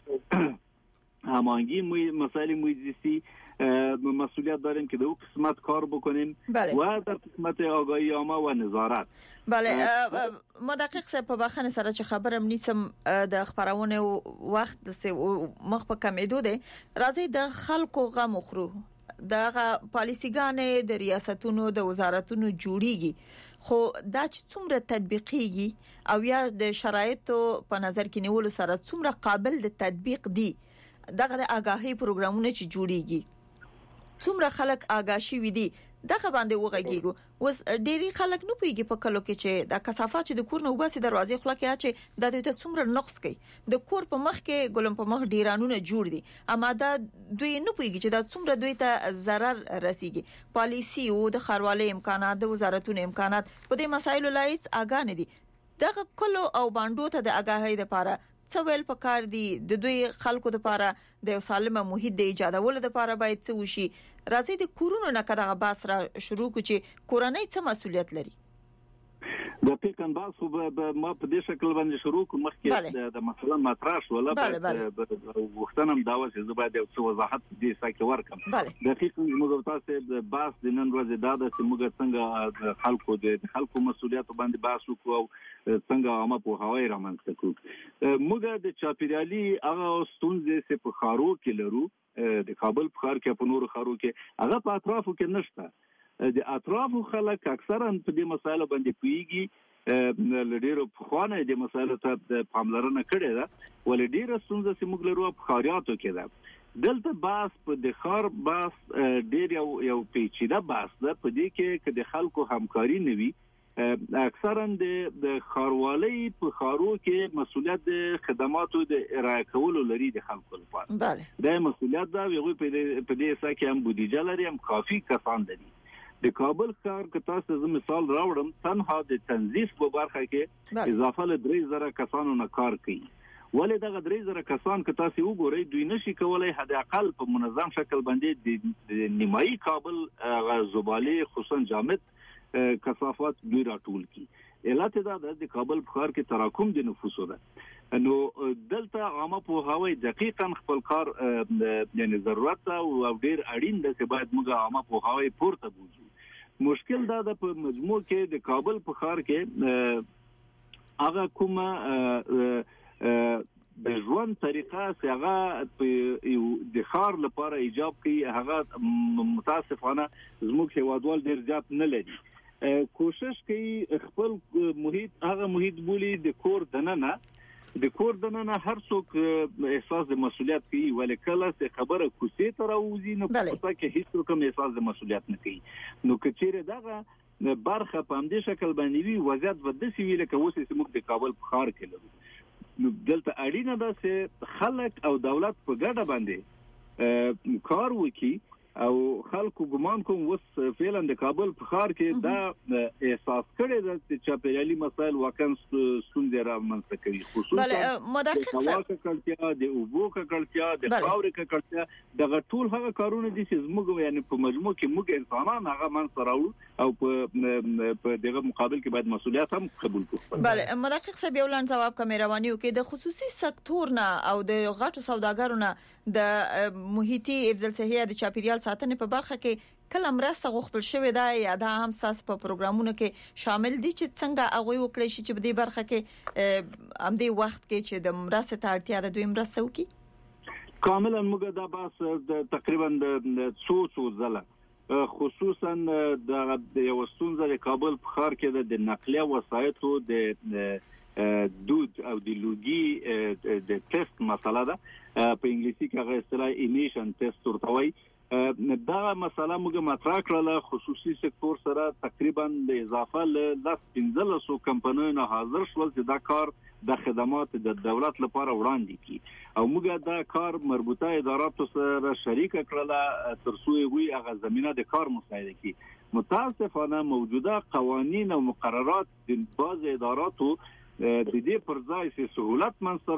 هماهنگی مسائل محیط زیستی مسئولیت داریم که در اون قسمت کار بکنیم. بله. و در قسمت آگاهی عامه و نظارت. بله ما دقیق سه په بخنه سره چې خبرم نیسم د خبرونه وخت د مخ په کمیدو ده راځي د خلکو غم خورو دغه پالیسیګانې د ریاستونو د وزارتونو جوړیږي خو دا چې څومره تطبیقيږي او یا د شرایطو په نظر کې نیول سره څومره قابل د تطبیق دي دغه د آگاهی پروګرامونه چې جوړیږي څومره خلک آگاه شي دي دغه باندې وغږیږي. وس ډيري خلک نه پیږي په کلو کې چې د کثافات چې د کور نه وباسي دروازې خلا کې چې د دوی ته څومره نقص کوي. د کور په مخ کې ګلم په مخ ډیرانونه جوړ دي اما دا دوی نه پیږي چې دا څومره دوی ته ضرر رسیږي. پالیسی او د خاروالۍ امکانات د وزارتونو امکانات په دې مسایلو لایس آگاه نه دي. دغه کلو او باندو ته د آگاهۍ لپاره څه ویل پکار دي د دوی خلکو لپاره د سالمه محیط د ایجادولو لپاره باید څه وشي. راځي د کورونو نه کداغه باس را شروع کو چې کورنۍ څه مسؤلیت لري. دقیقاً باس خو ما په دې شکل باندې شروع کوم مخکې د مثلا مطرح ولا وختنم دا وسه زه باید یو څه وضاحت دې سکه ورکم. دقیقاً موږ تاسو د باس د نن ورځې دا د موږ څنګه خلکو مسؤلیت باندې باس وکړو څنګه عامه په هواي رامنځته کړو. موږ د چاپیریالي هغه ستونزې چې په خارو کې لرو د کابل په خار کې په نور خارو کې هغه په اطرافو کې نشته. د اطرافو خلک اکثرا په دې مسایلو باندې پیږي لډیرو په خوانه د مسایلو ته پاملرنه کړې ده ولې ډیره ستونزه چې موږ لرو په خاریاتو کې ده. دلته باس په د خار باس ډیر یو پیچیده باس ده په دې کې چې د خلکو همکاري نوي اکثرا د خاروالۍ په خارو کې مسولیت خدماتو د ارائه کولو لري د خلکو لپاره. بله دا مسولیت دا ویغه په دې اساس کې هم بودیجه لري، هم کافي کسان لري. د کابل ښار که تاسو زه مثال راوړم، تنها د تنظیف په برخه کې اضافه ل 3000 کسانو نه کار کوي. ولې دغه 3000 کسان که تاسو وګورئ دوی نشي کولای حد اقل په منظم شکل باندې د نیمایي کابل زباله خصوصا جامد کثافات دوی راټول کی. علت دا د کابل بخار کې تراکم د نفوسو ده، نو دلته عامه په هواي دقیقاً خپل کار یعنی ضرورت او ډیر اړین ده چې باید موږ عامه په هواي پورته بوزو. مشکل دا د په مجموع کې د کابل بخار کې هغه کومه د ژوند طریقه څنګه د خار لپاره ایجاب کوي، هغه متاسفانه زموږ هیوادوال ډیر زیات نه لري. کوشش کوي خپل محیط هغه محیط بولی د کور دننه هر څوک احساس د مسولیت کوي، ولې کله چې خبره کوڅې ته راوځي نو په کې هیڅ کوم احساس د مسولیت نه کوي. نو کچېره دغه برخه په همدې شکل باندې وی وضعیت ودسي ویل که اوس موږ د کابل په ښار کې لرو، نو دلته اړینه ده چې خلک او دولت په ګډه باندې کار وکړي او خلکو ګمان کوم وس فعلا د کابل په ښار کې دا احساس کړي چې چاپیریالي مسایل واقعا ستونزې رامنځته کوي، خصوصا د ککړتیا، د اوبو ککړتیا، د خاورې ککړتیا. دغه ټول هغه کارونه دي چې موږ یعنی په مجموع کې موږ انسانان هغه منځ راوړو او په دغه مقابل کې باید مسولیت هم قبول کړو. بله مدقق صاحب یو لاند جواب کمروانی وکي د خصوصي سکتور نه او د غټو سوداګرو نه د محیطي افضل صحیه د چاپیریال ساتنې په برخه کې کله مرسته غوښتل شوې ده یا دا هم تاسو په پروګرامونو کې شامل دي چې څنګه هغه وکړي چې په دې برخه کې هم دې وخت کې چې د مرسته ته اړتیا ده دوی مرسته وکړي؟ کاملا موږ دا بحث تقریبا د څو ځله خصوصا د یو ستونزه د کابل په ښار کې د نقلیه وسایطو د دود او د لوګي د ټیسټ مسله ده، په انګلیسي کې هغه اصطلاح ایمیشن ټیسټ ورته وایي. دا مسله موږ مطرح کړله، خصوصي سکتور سره تقریبا د اضافه ل 1500 کمپنیونو حاضر شول چې دا کار د خدمات د دولت لپاره وړاندې کی او موږ دا کار مربوطه اداراتو سره شریک کړله ترڅو وي هغه زمينه د کار مساعده کی. متاسفانه موجوده قوانین او مقررات د بعض اداراتو د دې پر ځای چې سہولت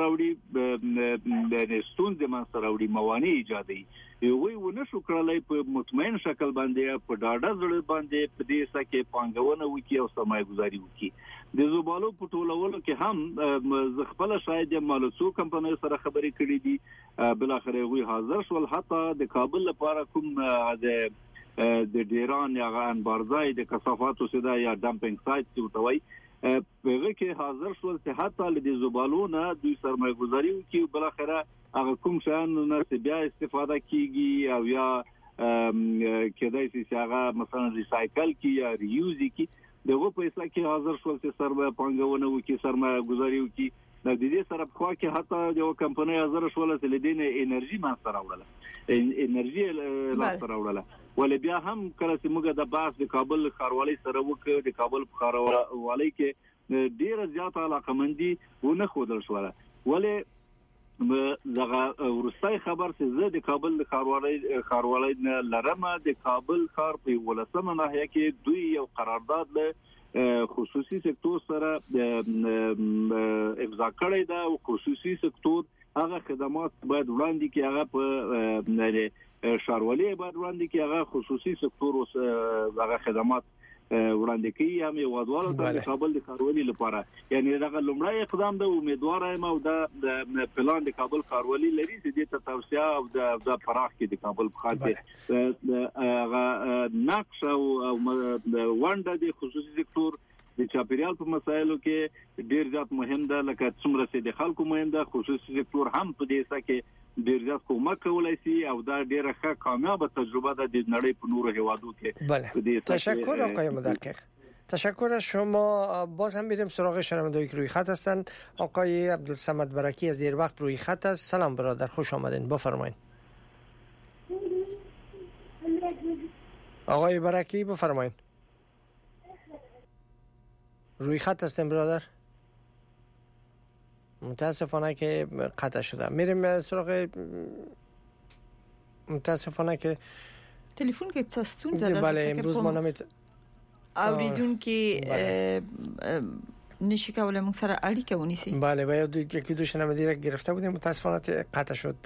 منځ راوړي د ستونزې منځ راوړي موانع ایجادوي. وی ونه شو کړلای په مطمئن شکل باندې په ډاډه زړه باندې په دې سکه پانګونه وکي او سرمایه گذاري وکي. د زوبالو په ټولولو کې هم خپل شاید مالوڅو کمپنیو سره خبرې کړې دي، بل اخر وی حاضر شول حتی د کابل لپاره کوم د ډیران یا انبارځای د کثافاتو سده یا ډمپینګ سایت څه وتوي هغه کې حاضر شول چې حتی د زوبالو نه دوی سرمایه گذاري وکي، بل اخر هغه کوم شان نه بیا استفاده کیږي او یا کېدای شي چې هغه مثلا ریسایکل کی یا ریوز کی، دغه پیسې کې حاضر شول چې سرمایه پانګونه وکي، سرمایه گذاري وکي. د دې سره په خوا کې حتی یو کمپنۍ حاضر شول چې لدینه انرژي منځ راوړله، انرژي لاس راوړله. ولې بیا هم کله چې موږ د باس د کابل ښاروالۍ سره وکړو، د کابل ښاروالۍ کې ډیره زیاته علاقمندي ونه ښودل شوله. ولې دغه ورستای خبر چې زه د کابل ښاروالۍ نه لرم، د کابل ښار په 18 ناحیه کې دوی یو قرارداد له خصوصي سکتور سره امضا کړی دا او خصوصي سکتور هغه خدمات باید وړاندې کړي، هغه په ښاروالۍ باید وړاندې کړي، هغه خصوصي سکتور هغه خدمات وړاندې کوي. هم یوازواله د کابل د ښاروالۍ لپاره یعنی دغه لومړی اقدام د امیدوار یم او د پلان د کابل ښاروالۍ لري چې د توسعه او د پراخ کې د کابل په خاطر هغه نقش او ونډه د خصوصي سکتور د چاپیریال په مسایلو کې ډیر زیات مهم ده، لکه څومره چې د خلکو مهم ده. خصوصي سکتور هم په دې سکه ډیر زیات کومک کولای شي او دا ډیره ښه کامیاب تجربه ده د نړۍ په نورو هیوادو کې. بله تشکر آقای مدقق، تشکر از شما. باز هم میریم سراغ شنونده‌ای که روی خط هستن. آقای عبدالصمد برکی از دیر وقت روی خط است. سلام برادر، خوش آمدین، بفرمایید. آقای برکی بفرمایید. روی خط هستیم برادر؟ متاسفانه که قطع شده. میریم سراغ متاسفانه که تلفن که تستون زده. بله امروز ما نمیت اوریدون که نشی کوله من سر اړیکه ونیسی. بله و یکی دو شنونده را گرفته بودیم، متاسفانه قطع شد،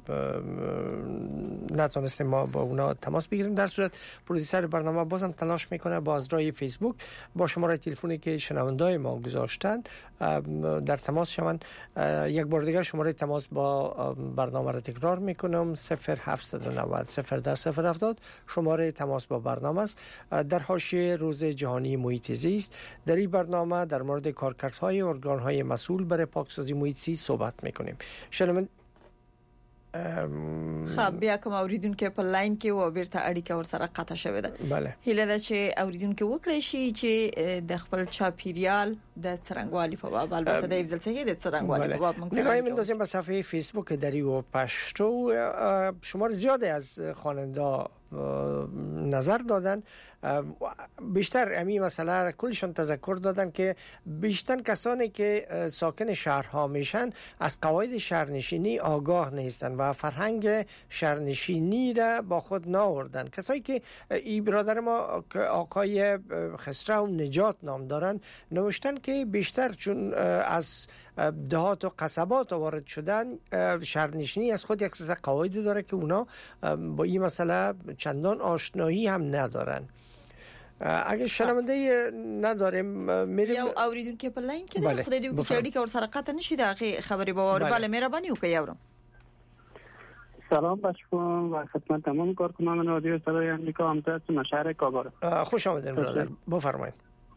نتونستیم ما با اونا تماس بگیریم. در صورت پرودوسر برنامه بازم تلاش میکنه با از راه فیسبوک با شماره تلفنی که شنوندای ما گذاشتن در تماس شوند. یک بار دیگه شماره تماس با برنامه را تکرار میکنم: 0790 010 شماره تماس با برنامه است. در حاشیه روز جهانی محیط زیست در این برنامه در مورد کارکردهای ارگان‌های مسئول برای پاکسازی محیط زیست صحبت میکنیم. خب بیا کوم اوریدونکو په لاین کې و بیرته اړیکه ور سره قطع شوه ده. بله هیله ده چې اوریدونکو وکړي شي چې د خپل چاپیریال د څرنګوالي په باب، البته د افضل سګي د څرنګوالي په باب موږ نگاهی میندازیم به صفحه فیسبوک دری و پشتو. شمار زیادی از خواننده نظر دادن، بیشتر امی مسئله کلشون تذکر دادن که بیشتر کسانی که ساکن شهرها میشن از قواعد شهرنشینی آگاه نیستن و فرهنگ شهرنشینی را با خود نآوردن. کسایی که این برادر ما آقای خسرو نجات نام دارن نوشتن که بیشتر چون از دهات و قصبات وارد شدن، شهرنشینی از خود یک سری قواعد داره که اونا با این مسئله چندان آشنایی هم ندارن. اگه شنونده نداریم میریم یو اوریدونکو په لاین کې ده. خدای دې وکړي چې اړیکه ور سره قطع نشي دا خبرې به وره. بله مهرباني وکړئ یورم. سلام بچه‌ها و خدمت تمام کارکنان رادیو صدای آمریکا. همتون شهر کابل. خوش آمدید برادر، بفرمایید.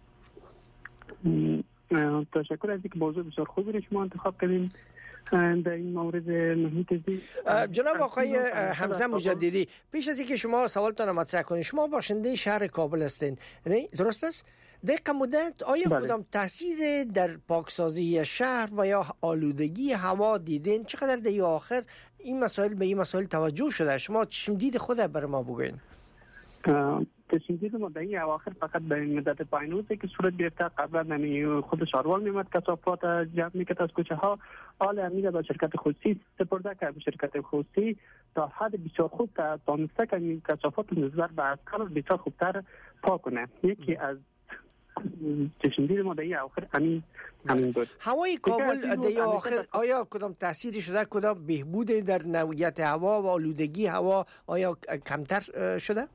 تشکر از اینکه موضوع بسیار خوبی رو شما انتخاب کردین در این مورد محیط زیست. جناب آقای حمزه مجددی، پیش از اینکه شما سوالتان مطرح کنید، شما باشنده شهر کابل هستین، نه درست است؟ دقیقا مدت آیا کدام تاثیر در پاکسازی شهر و یا آلودگی هوا دیدین؟ چقدر در آخر این مسائل به این مسائل توجه شده؟ شما چشم دید خود بر ما بگوین. تشدید ما در این اواخر فقط به مدت پایینوزه که صورت گرفته. قبلا نمی خود شاروال میمد کثافات جمع میکرد از کوچه ها، حال امید با شرکت خصوصی سپرده کرد. شرکت خصوصی تا حد بسیار خوب تانسته که این کثافات نسبت به اسکار بسیار خوبتر پاک کنه. یکی از چشمدید ما در این اواخر همین بود. هوای کابل در این اواخر آیا کدام تأثیری شده؟ کدام بهبود در نوعیت هوا و آلودگی هوا آیا کمتر شده؟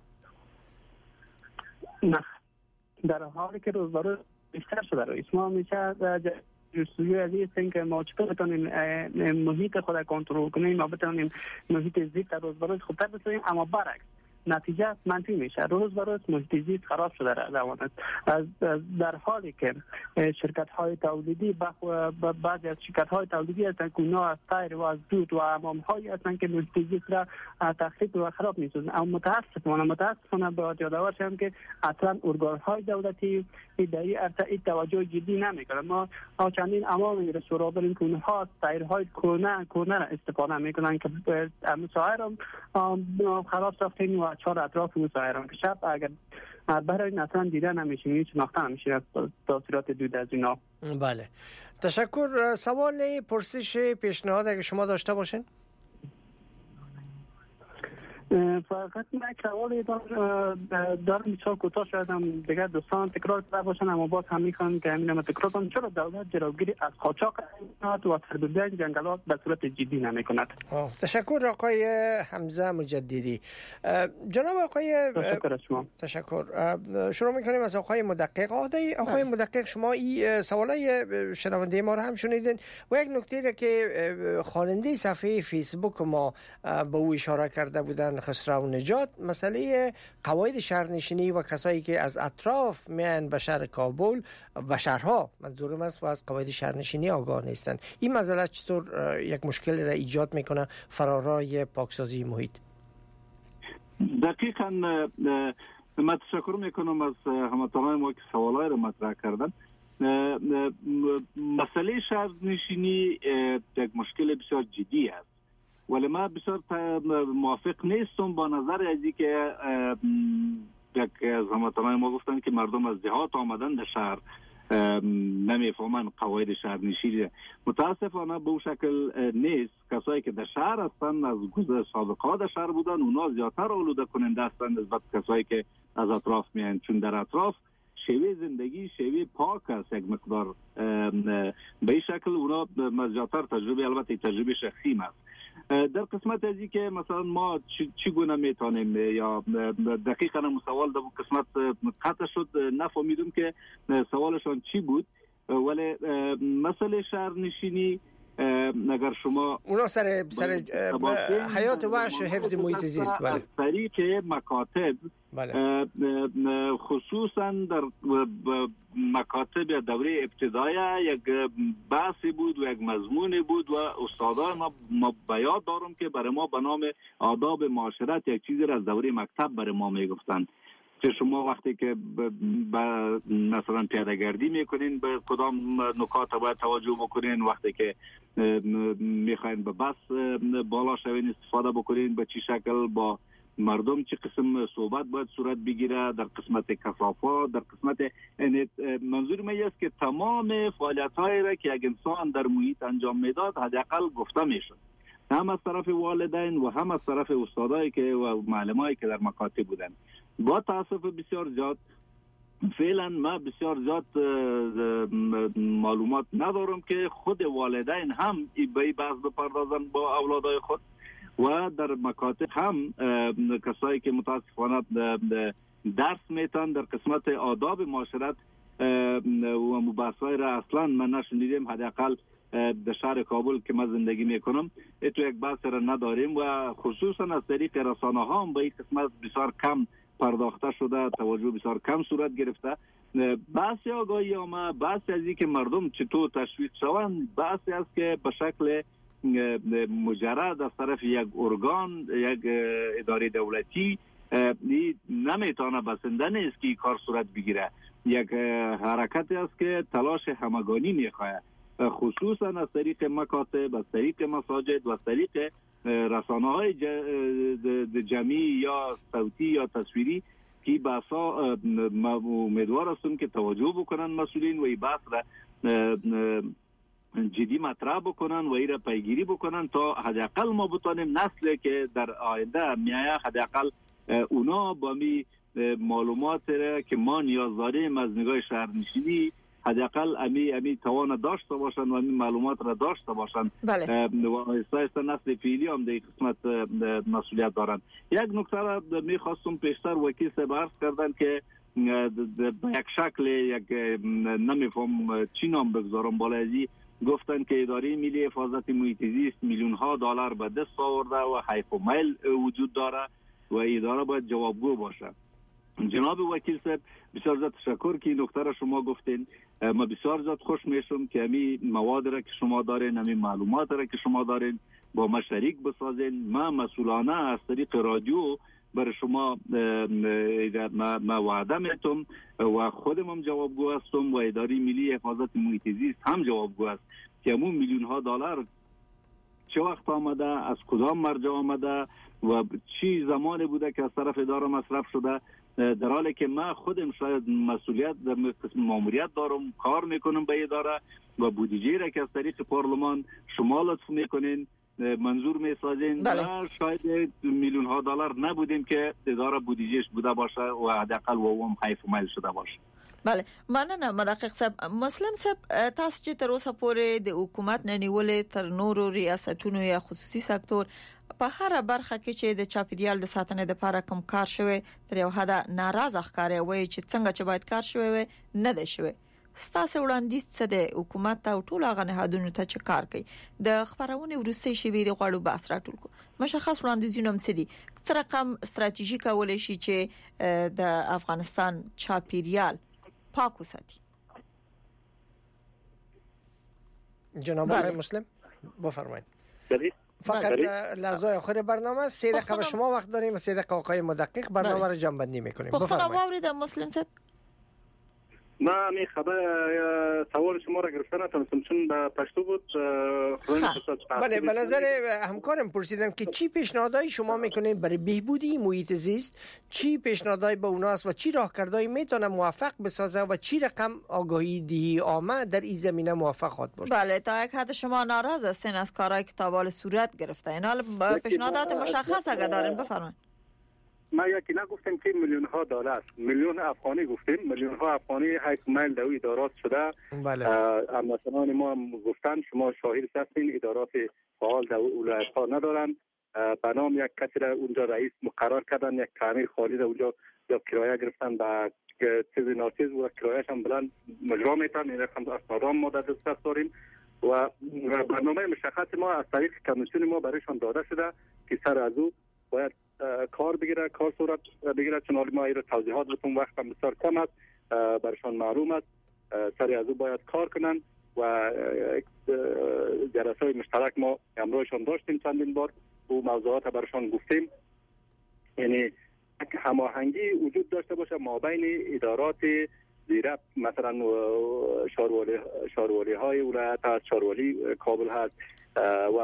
نه، در حالی که روز به روز بیشتر شده. رئیس ما میشه جستجوی از این که ما چطور بتونیم محیط خود کنترل کنیم، ما بتونیم محیط زیست روز به روز خوبتر بسازیم، اما برعکس نتیجه منفی میشه. روز به روز محیط زیست خراب شده روانه. در حالی که شرکت های تولیدی بعضی از شرکت های تولیدی هستند که اونا از طیر و از دود و حمام هایی هستند که محیط زیست را تخریب و خراب میسازند. اما متاسفانه باید یادآور شوم که اصلا ارگان های دولتی ادعای ارتعی توجه جدی نمیکنند. ما چندین امام رسورا بریم که اونها طیرهای کهنه را استفاده میکنند که مساحه را خراب ساختیم و چهار اطراف مساحه که شب اگر برای اصلا دیده نمیشه، هیچ شناخته نمیشه از تاثیرات دود از اینا. بله تشکر. سوال پرسش پیشنهاد اگه شما داشته باشین. فقط من یک سوال دارم بسیار کوتاه، شاید هم دیگر دوستان تکرار کرده باشن، اما باز هم میخوام که همین تکرار کنم. چرا دولت جلوگیری از قاچاق حیوانات و سربردن جنگلات به صورت جدی نمیکند؟ تشکر آقای حمزه مجددی. جناب آقای تشکر از شما. تشکر. شروع میکنیم از آقای مدقق. آقای مدقق، شما این سوالای شنونده ما رو هم شنیدین و یک نکته که خواننده صفحه فیسبوک ما به او اشاره کرده بودن، خسرو نجات، مسئله قواعد شهرنشینی و کسایی که از اطراف میان به شهر کابل و شهرها منظورم است و از قواعد شهرنشینی آگاه نیستند. این مسئله چطور یک مشکل را ایجاد میکنه فرارای پاکسازی محیط؟ دقیقاً من تشکر میکنم از هموطنان ما که سوالای را مطرح کردن. مسئله شهرنشینی یک مشکل بسیار جدی است، ولی من بسیار موافق نیستم با نظر ازی که یک از هموطنان ما گفتن که مردم از دهات آمدن در شهر نمیفهمن قواعد شهرنشینی. متاسفانه به شکل نیست. کسایی که در شهر هستند از گذر سابقه در شهر بودن اونا زیادتر آلوده کننده هستند نسبت کسایی که از اطراف میان، چون در اطراف شیوه زندگی شیوه پاک است یک مقدار. به این شکل اونا زیادتر تجربه، البته تجربه شخصی است. در قسمت ازی که مثلا ما چگونه میتونیم، یا دقیقاً سوال در قسمت قطع شد نفهمیدم که سوالشان چی بود، ولی مسئله شهرنشینی اگر شما اونا سر حیات وحش و حفظ محیط زیست از طریق مکاتب، خصوصا در مکاتب دوره ابتدایی یک بحثی بود و یک مضمون بود و استادان ما بیاد دارم که برای ما به نام آداب معاشرت یک چیزی را از دوره مکتب برای ما میگفتند که شما وقتی که مثلا پیاده‌گردی میکنین به کدام نکات باید توجه بکنین، وقتی که میخواین به بس بالا شوین استفاده بکنین به چی شکل، با مردم چه قسم صحبت باید صورت بگیره، در قسمت کثافات، در قسمت منظور من است که تمام فعالیت‌هایی را که یک انسان در محیط انجام میداد حداقل گفته میشد، هم از طرف والدین و هم از طرف استادایی که و معلمایی که در مکاتب بودند. با تاسف بسیار زیاد فعلا ما بسیار زیاد معلومات ندارم که خود والدین هم به این بحث بپردازن با اولادای خود و در مکاتب هم کسایی که متاسفانه درس میتن در قسمت آداب معاشرت و مباحثای را اصلا من نشنیدم. حداقل در شهر کابل که من زندگی میکنم تو یک بحث را نداریم و خصوصا از طریق رسانه ها هم به این قسمت بسیار کم پرداخته شده، توجه بسیار کم صورت گرفته. بحثی آگاهی آمد، بحثی از این که مردم چطور تشویق شوند، بحثی است که به شکل مجرد از طرف یک ارگان، یک اداره دولتی نمیتونه بسنده نیست که کار صورت بگیره. یک حرکتی است که تلاش همگانی میخواهد، خصوصا از طریق مکاتب، از طریق مساجد و از طریق رسانه‌های جمعی یا صوتی یا تصویری که بحثا امیدوار هستم که توجه بکنن مسئولین و این بحث را جدی مطرح بکنن و این را پیگیری بکنن تا حداقل ما بتانیم نسلی که در آینده میایه حداقل اونا با می معلومات را که ما نیاز داریم از نگاه شهرنشینی حداقل امی توان داشته باشن و امی معلومات را داشته باشن. بله. و آهسته نسل فعلی هم در قسمت مسئولیت دارن. یک نکته را میخواستم پیشتر وکیل صاحب عرض کردن که به یک شکل یک نمیفهم چی نام بگذارم بالازی گفتن که اداره ملی حفاظت محیط زیست میلیون ها دلار به دست آورده و حیف و میل وجود داره و اداره باید جوابگو باشه. جناب وکیل صاحب بسیار زیاد تشکر که این نکته را شما گفتین. ما بسیار زیاد خوش میشم که امی مواد را که شما دارین، امی معلومات را که شما دارین با ما شریک بسازین. ما مسئولانه از طریق رادیو برای شما ما وعده میتم و خودم هم جوابگو هستم و اداره ملی حفاظت محیط زیست هم جوابگو است که همون میلیون ها دلار چه وقت آمده، از کدام مرجع آمده و چی زمانی بوده که از طرف اداره مصرف شده، در حالی که من خودم شاید مسئولیت در قسم ماموریت دارم، کار میکنم به اداره و بودجه را که از طریق پارلمان شما لطف میکنین منظور میسازین. بله. شاید میلیون ها دلار نبودیم که اداره بودجهش بوده باشه و حداقل و هم حیف و میل شده باشه. بله مننه مدقق صاحب. مسلم صاحب تاسو چې تر اوسه پورې د حکومت نه نیولې تر نورو ریاستونو یا خصوصي سکتور په هر برخه کې چې د چاپیریال د ساتنې لپاره کوم کار شوی تر یو حد ناراضه ښکاري وای چې څنګه چې باید کار شوی وي نه دی شوی. ستاسو وړاندیز څه د حکومت او ټول هغه نهادونو ته چې کار کوي د خبرونه ورسته شوی غواړو بحث راټول کو مشخص وړاندیزونه هم څه دي، څه رقم ستراتیژي کولای شي چې د افغانستان چاپیریال پاک وساتي. جناب آقای مسلم بفرمایید. فقط لحظه آخر برنامه 3 دقیقه به شما وقت داریم و 3 دقیقه آقای مدقق برنامه را جمع بندی میکنیم. بفرمایید. واورید مسلم صاحب. من این خبر سوال شما را گرفتن نتونستم چون به پشتو بود. بله، به نظر همکارم پرسیدم که چی پیشنهادهای شما میکنین برای بهبودی محیط زیست، چی پیشنهادهای به اوناست و چی راهکردهایی میتونه موفق بسازه و چی رقم آگاهی دهی عامه در این زمینه موفق خواهد باشه؟ بله، تا یک حد شما ناراض هستین از کارهای که تا حال صورت گرفته، اینا پیشنهادات مشخص اگه دارین بفرمایید. ما یکی نگفتیم که میلیون ها دلار، میلیون افغانی گفتیم، میلیون ها افغانی 8 میل دوی ادارات شده. بله. هموطنان ما هم گفتن، شما شاهد هستین، ادارات فعال در ولایت ها ندارن. به نام یک کسی را اونجا رئیس مقرر کردن، یک تعمیر خالی را اونجا یا کرایه گرفتن با چیز ناچیز و کرایه‌اش هم بلند مجرا میتن. این رقم اسنادام ما در دست داریم و برنامه مشخص ما از طریق کمیسیون ما برایشان داده شده که سر از او باید کار بگیره، کار صورت بگیره. چون ما این توضیحات بتون وقت هم بسیار کم است، برشان معلوم است. سر از او باید کار کنن و جلسه مشترک ما امروزشان داشتیم چندین بار و موضوعات برشان گفتیم. یعنی هماهنگی وجود داشته باشه ما بین ادارات زیرا، مثلا شاروالی های ولایت هست، شاروالی کابل هست و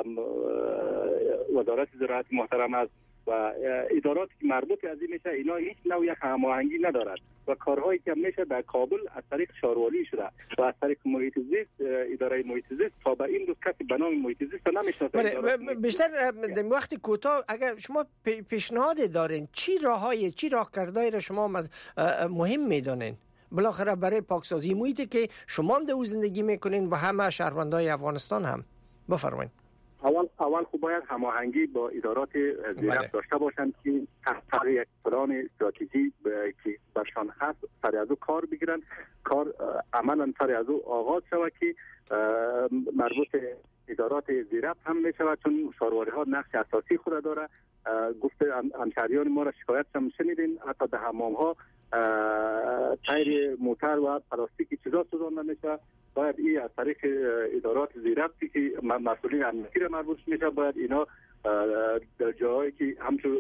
وزارت زراعت محترم است و ادارات که مربوط از این میشه، اینا هیچ نوع یک هماهنگی ندارد و کارهایی که میشه در کابل از طریق شاروالی شده و از طریق محیط زیست، اداره محیط زیست تا به این روز کسی به نام محیط زیست نمیشناسه. بیشتر در وقت کوتاه اگر شما پیشنهاد دارین، چی راهکردهایی را شما مهم میدانین بالاخره برای پاکسازی محیطی که شما هم در او زندگی میکنین و همه شهروندای افغانستان هم؟ بفرمایید. اول خوب باید هماهنگی با ادارات زیرفت داشته باشند که تحت یک پلان استراتژی که برشان هست سر از او کار بگیرن، کار عملا سر از او آغاز شود که مربوط ادارات زیرفت هم می شود. چون شاروالی ها نقش اساسی خود داره. گفت همشهریان ما را شکایت هم شنیدین، حتی در حمام ها تایر موتر و پلاستیکی چیزا سوزانده میشه. باید این از طریق ادارات زیرفتی که مسئولین امنیتی را مربوط میشه، باید اینا در جاهایی که همچون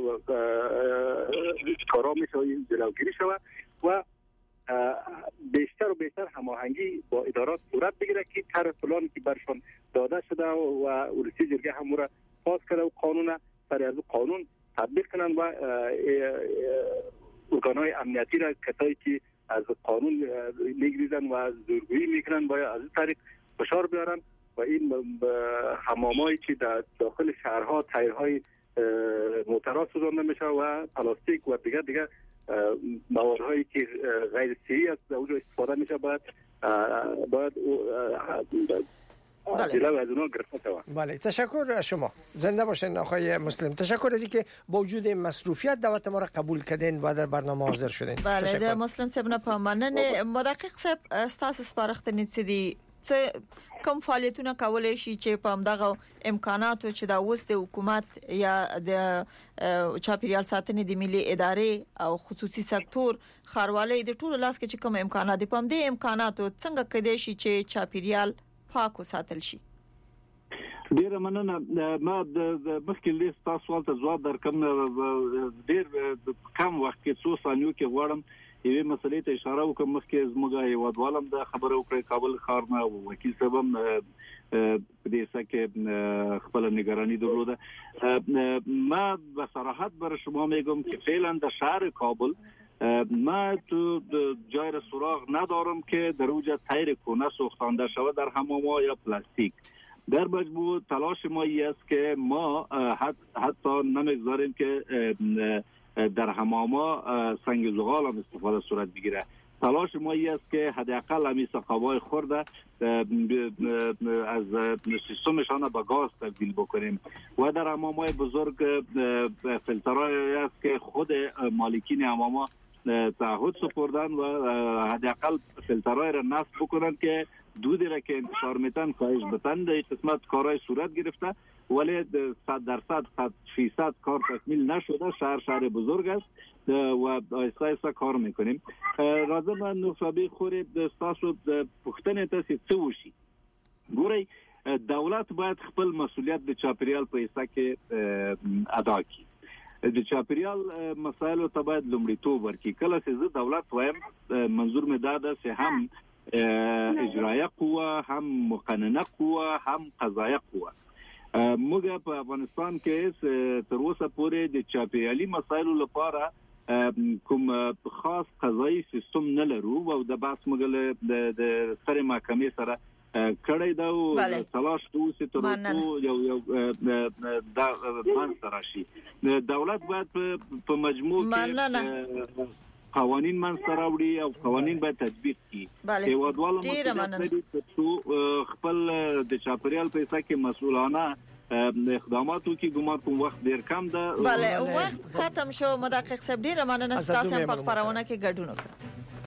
کارا میشه جلوگیری شود و بیشتر و بیشتر هماهنگی با ادارات صورت بگیره که طرح پلان که برشان داده شده و ولسی جرگه هم را پاس کرده و قانون سر از قانون تطبیق کنن و ارگانهای امنیتی را کسایی که از قانون میگریزن و زورگویی میکنن باید از این طریق فشار بیارن و این حمامایی که در داخل شهرها تایرهای موترها سوزانده میشه و پلاستیک و دیگه موادهایی که غیر صحی است در اونجا استفاده میشه باید جلو از اونها گرفته شود. بله، تشکر از شما. زنده باشین آقای مسلم. تشکر از اینکه با وجود مسئولیت دعوت ما را قبول کردین و در برنامه حاضر شدین. بله، د مسلم صاحب نه پامننه مدقق صاحب استاس سپارښتنې څه دي، کوم فعالیتونه کولای شي چې په همدغه امکاناتو چې د اوس د حکومت یا د چاپیریال ساتنې د ملي ادارې او خصوصي سکتور خاروالۍ د ټولو لاس کې چې کوم امکانات دي، په همدې امکاناتو څنګه کېدای شي چې چاپیریال پاک وساتل شي؟ ډیر مننه. ما د مخکې لیست تاسو ولته جواب درکم. ډیر کم وخت کې څو ثانیو کې غواړم یوه مسلې ته اشاره وکم. مخکې زموږه هیوادوالم د خبرو کړې کابل ښار نه وکیل صاحب په دې سکه خپل نگرانی درلوده. ما به صراحت بر شما میگم که فعلا در شهر کابل ما تو جای را سراغ ندارم که در اوجه تایر کونه سوختانده شود در حمام‌ها یا پلاستیک. در مجموع تلاش ما این است که ما حتی نمیگذاریم که در حمام‌ها سنگ زغال هم استفاده صورت بگیره. تلاش ما این است که حداقل همی سقابای خورده از سیستمشان به گاز تبدیل بکنیم و در حمام‌های بزرگ فیلترهای است که خود مالکین حمام‌ها تعهد سپردن و حداقل فیلترهای را نصب بکنن که دودی را که انتشار میتن کاهش بتن. در قسمت کارهای صورت گرفته ولی 100% کار تکمیل نشده. شهر بزرگ است و آیسته آیسته کار میکنیم. راځم نوشابه خوري د تاسو د پښتنې تاسو څه وشي. ګورئ، دولت باید خپل مسؤلیت د چاپیریال په حصہ کې ادا کړي. د چاپیریال مسایلو ته باید لومړیتوب ورکړي. کله چې زه دولت وایم منظور مې دا ده چې هم اجرایه قوه، هم مقننه قوه، هم قضایه قوه. موږ په افغانستان کې تر اوسه پورې د چاپیریالي مسایلو لپاره کوم خاص قضایي سیستم نه لرو او د بحث موږ د سترې محکمې سره کړی دا او تلاش کوو چې تر اوسه یو دا منځ راشي. دولت باید په مجموع کې قوانین منځ راوړي او قوانین باید تطبیق کړي. هیوادوالو مسؤلیت خپل د چاپیریال په حصہ کې مسؤلانه اقداماتو کې ګومان کوم وخت ډیر کم ده. بله وخت ختم شو. مدقق صاحب ډیره مننه ستاسو په خبرونه کې ګډون وکړ.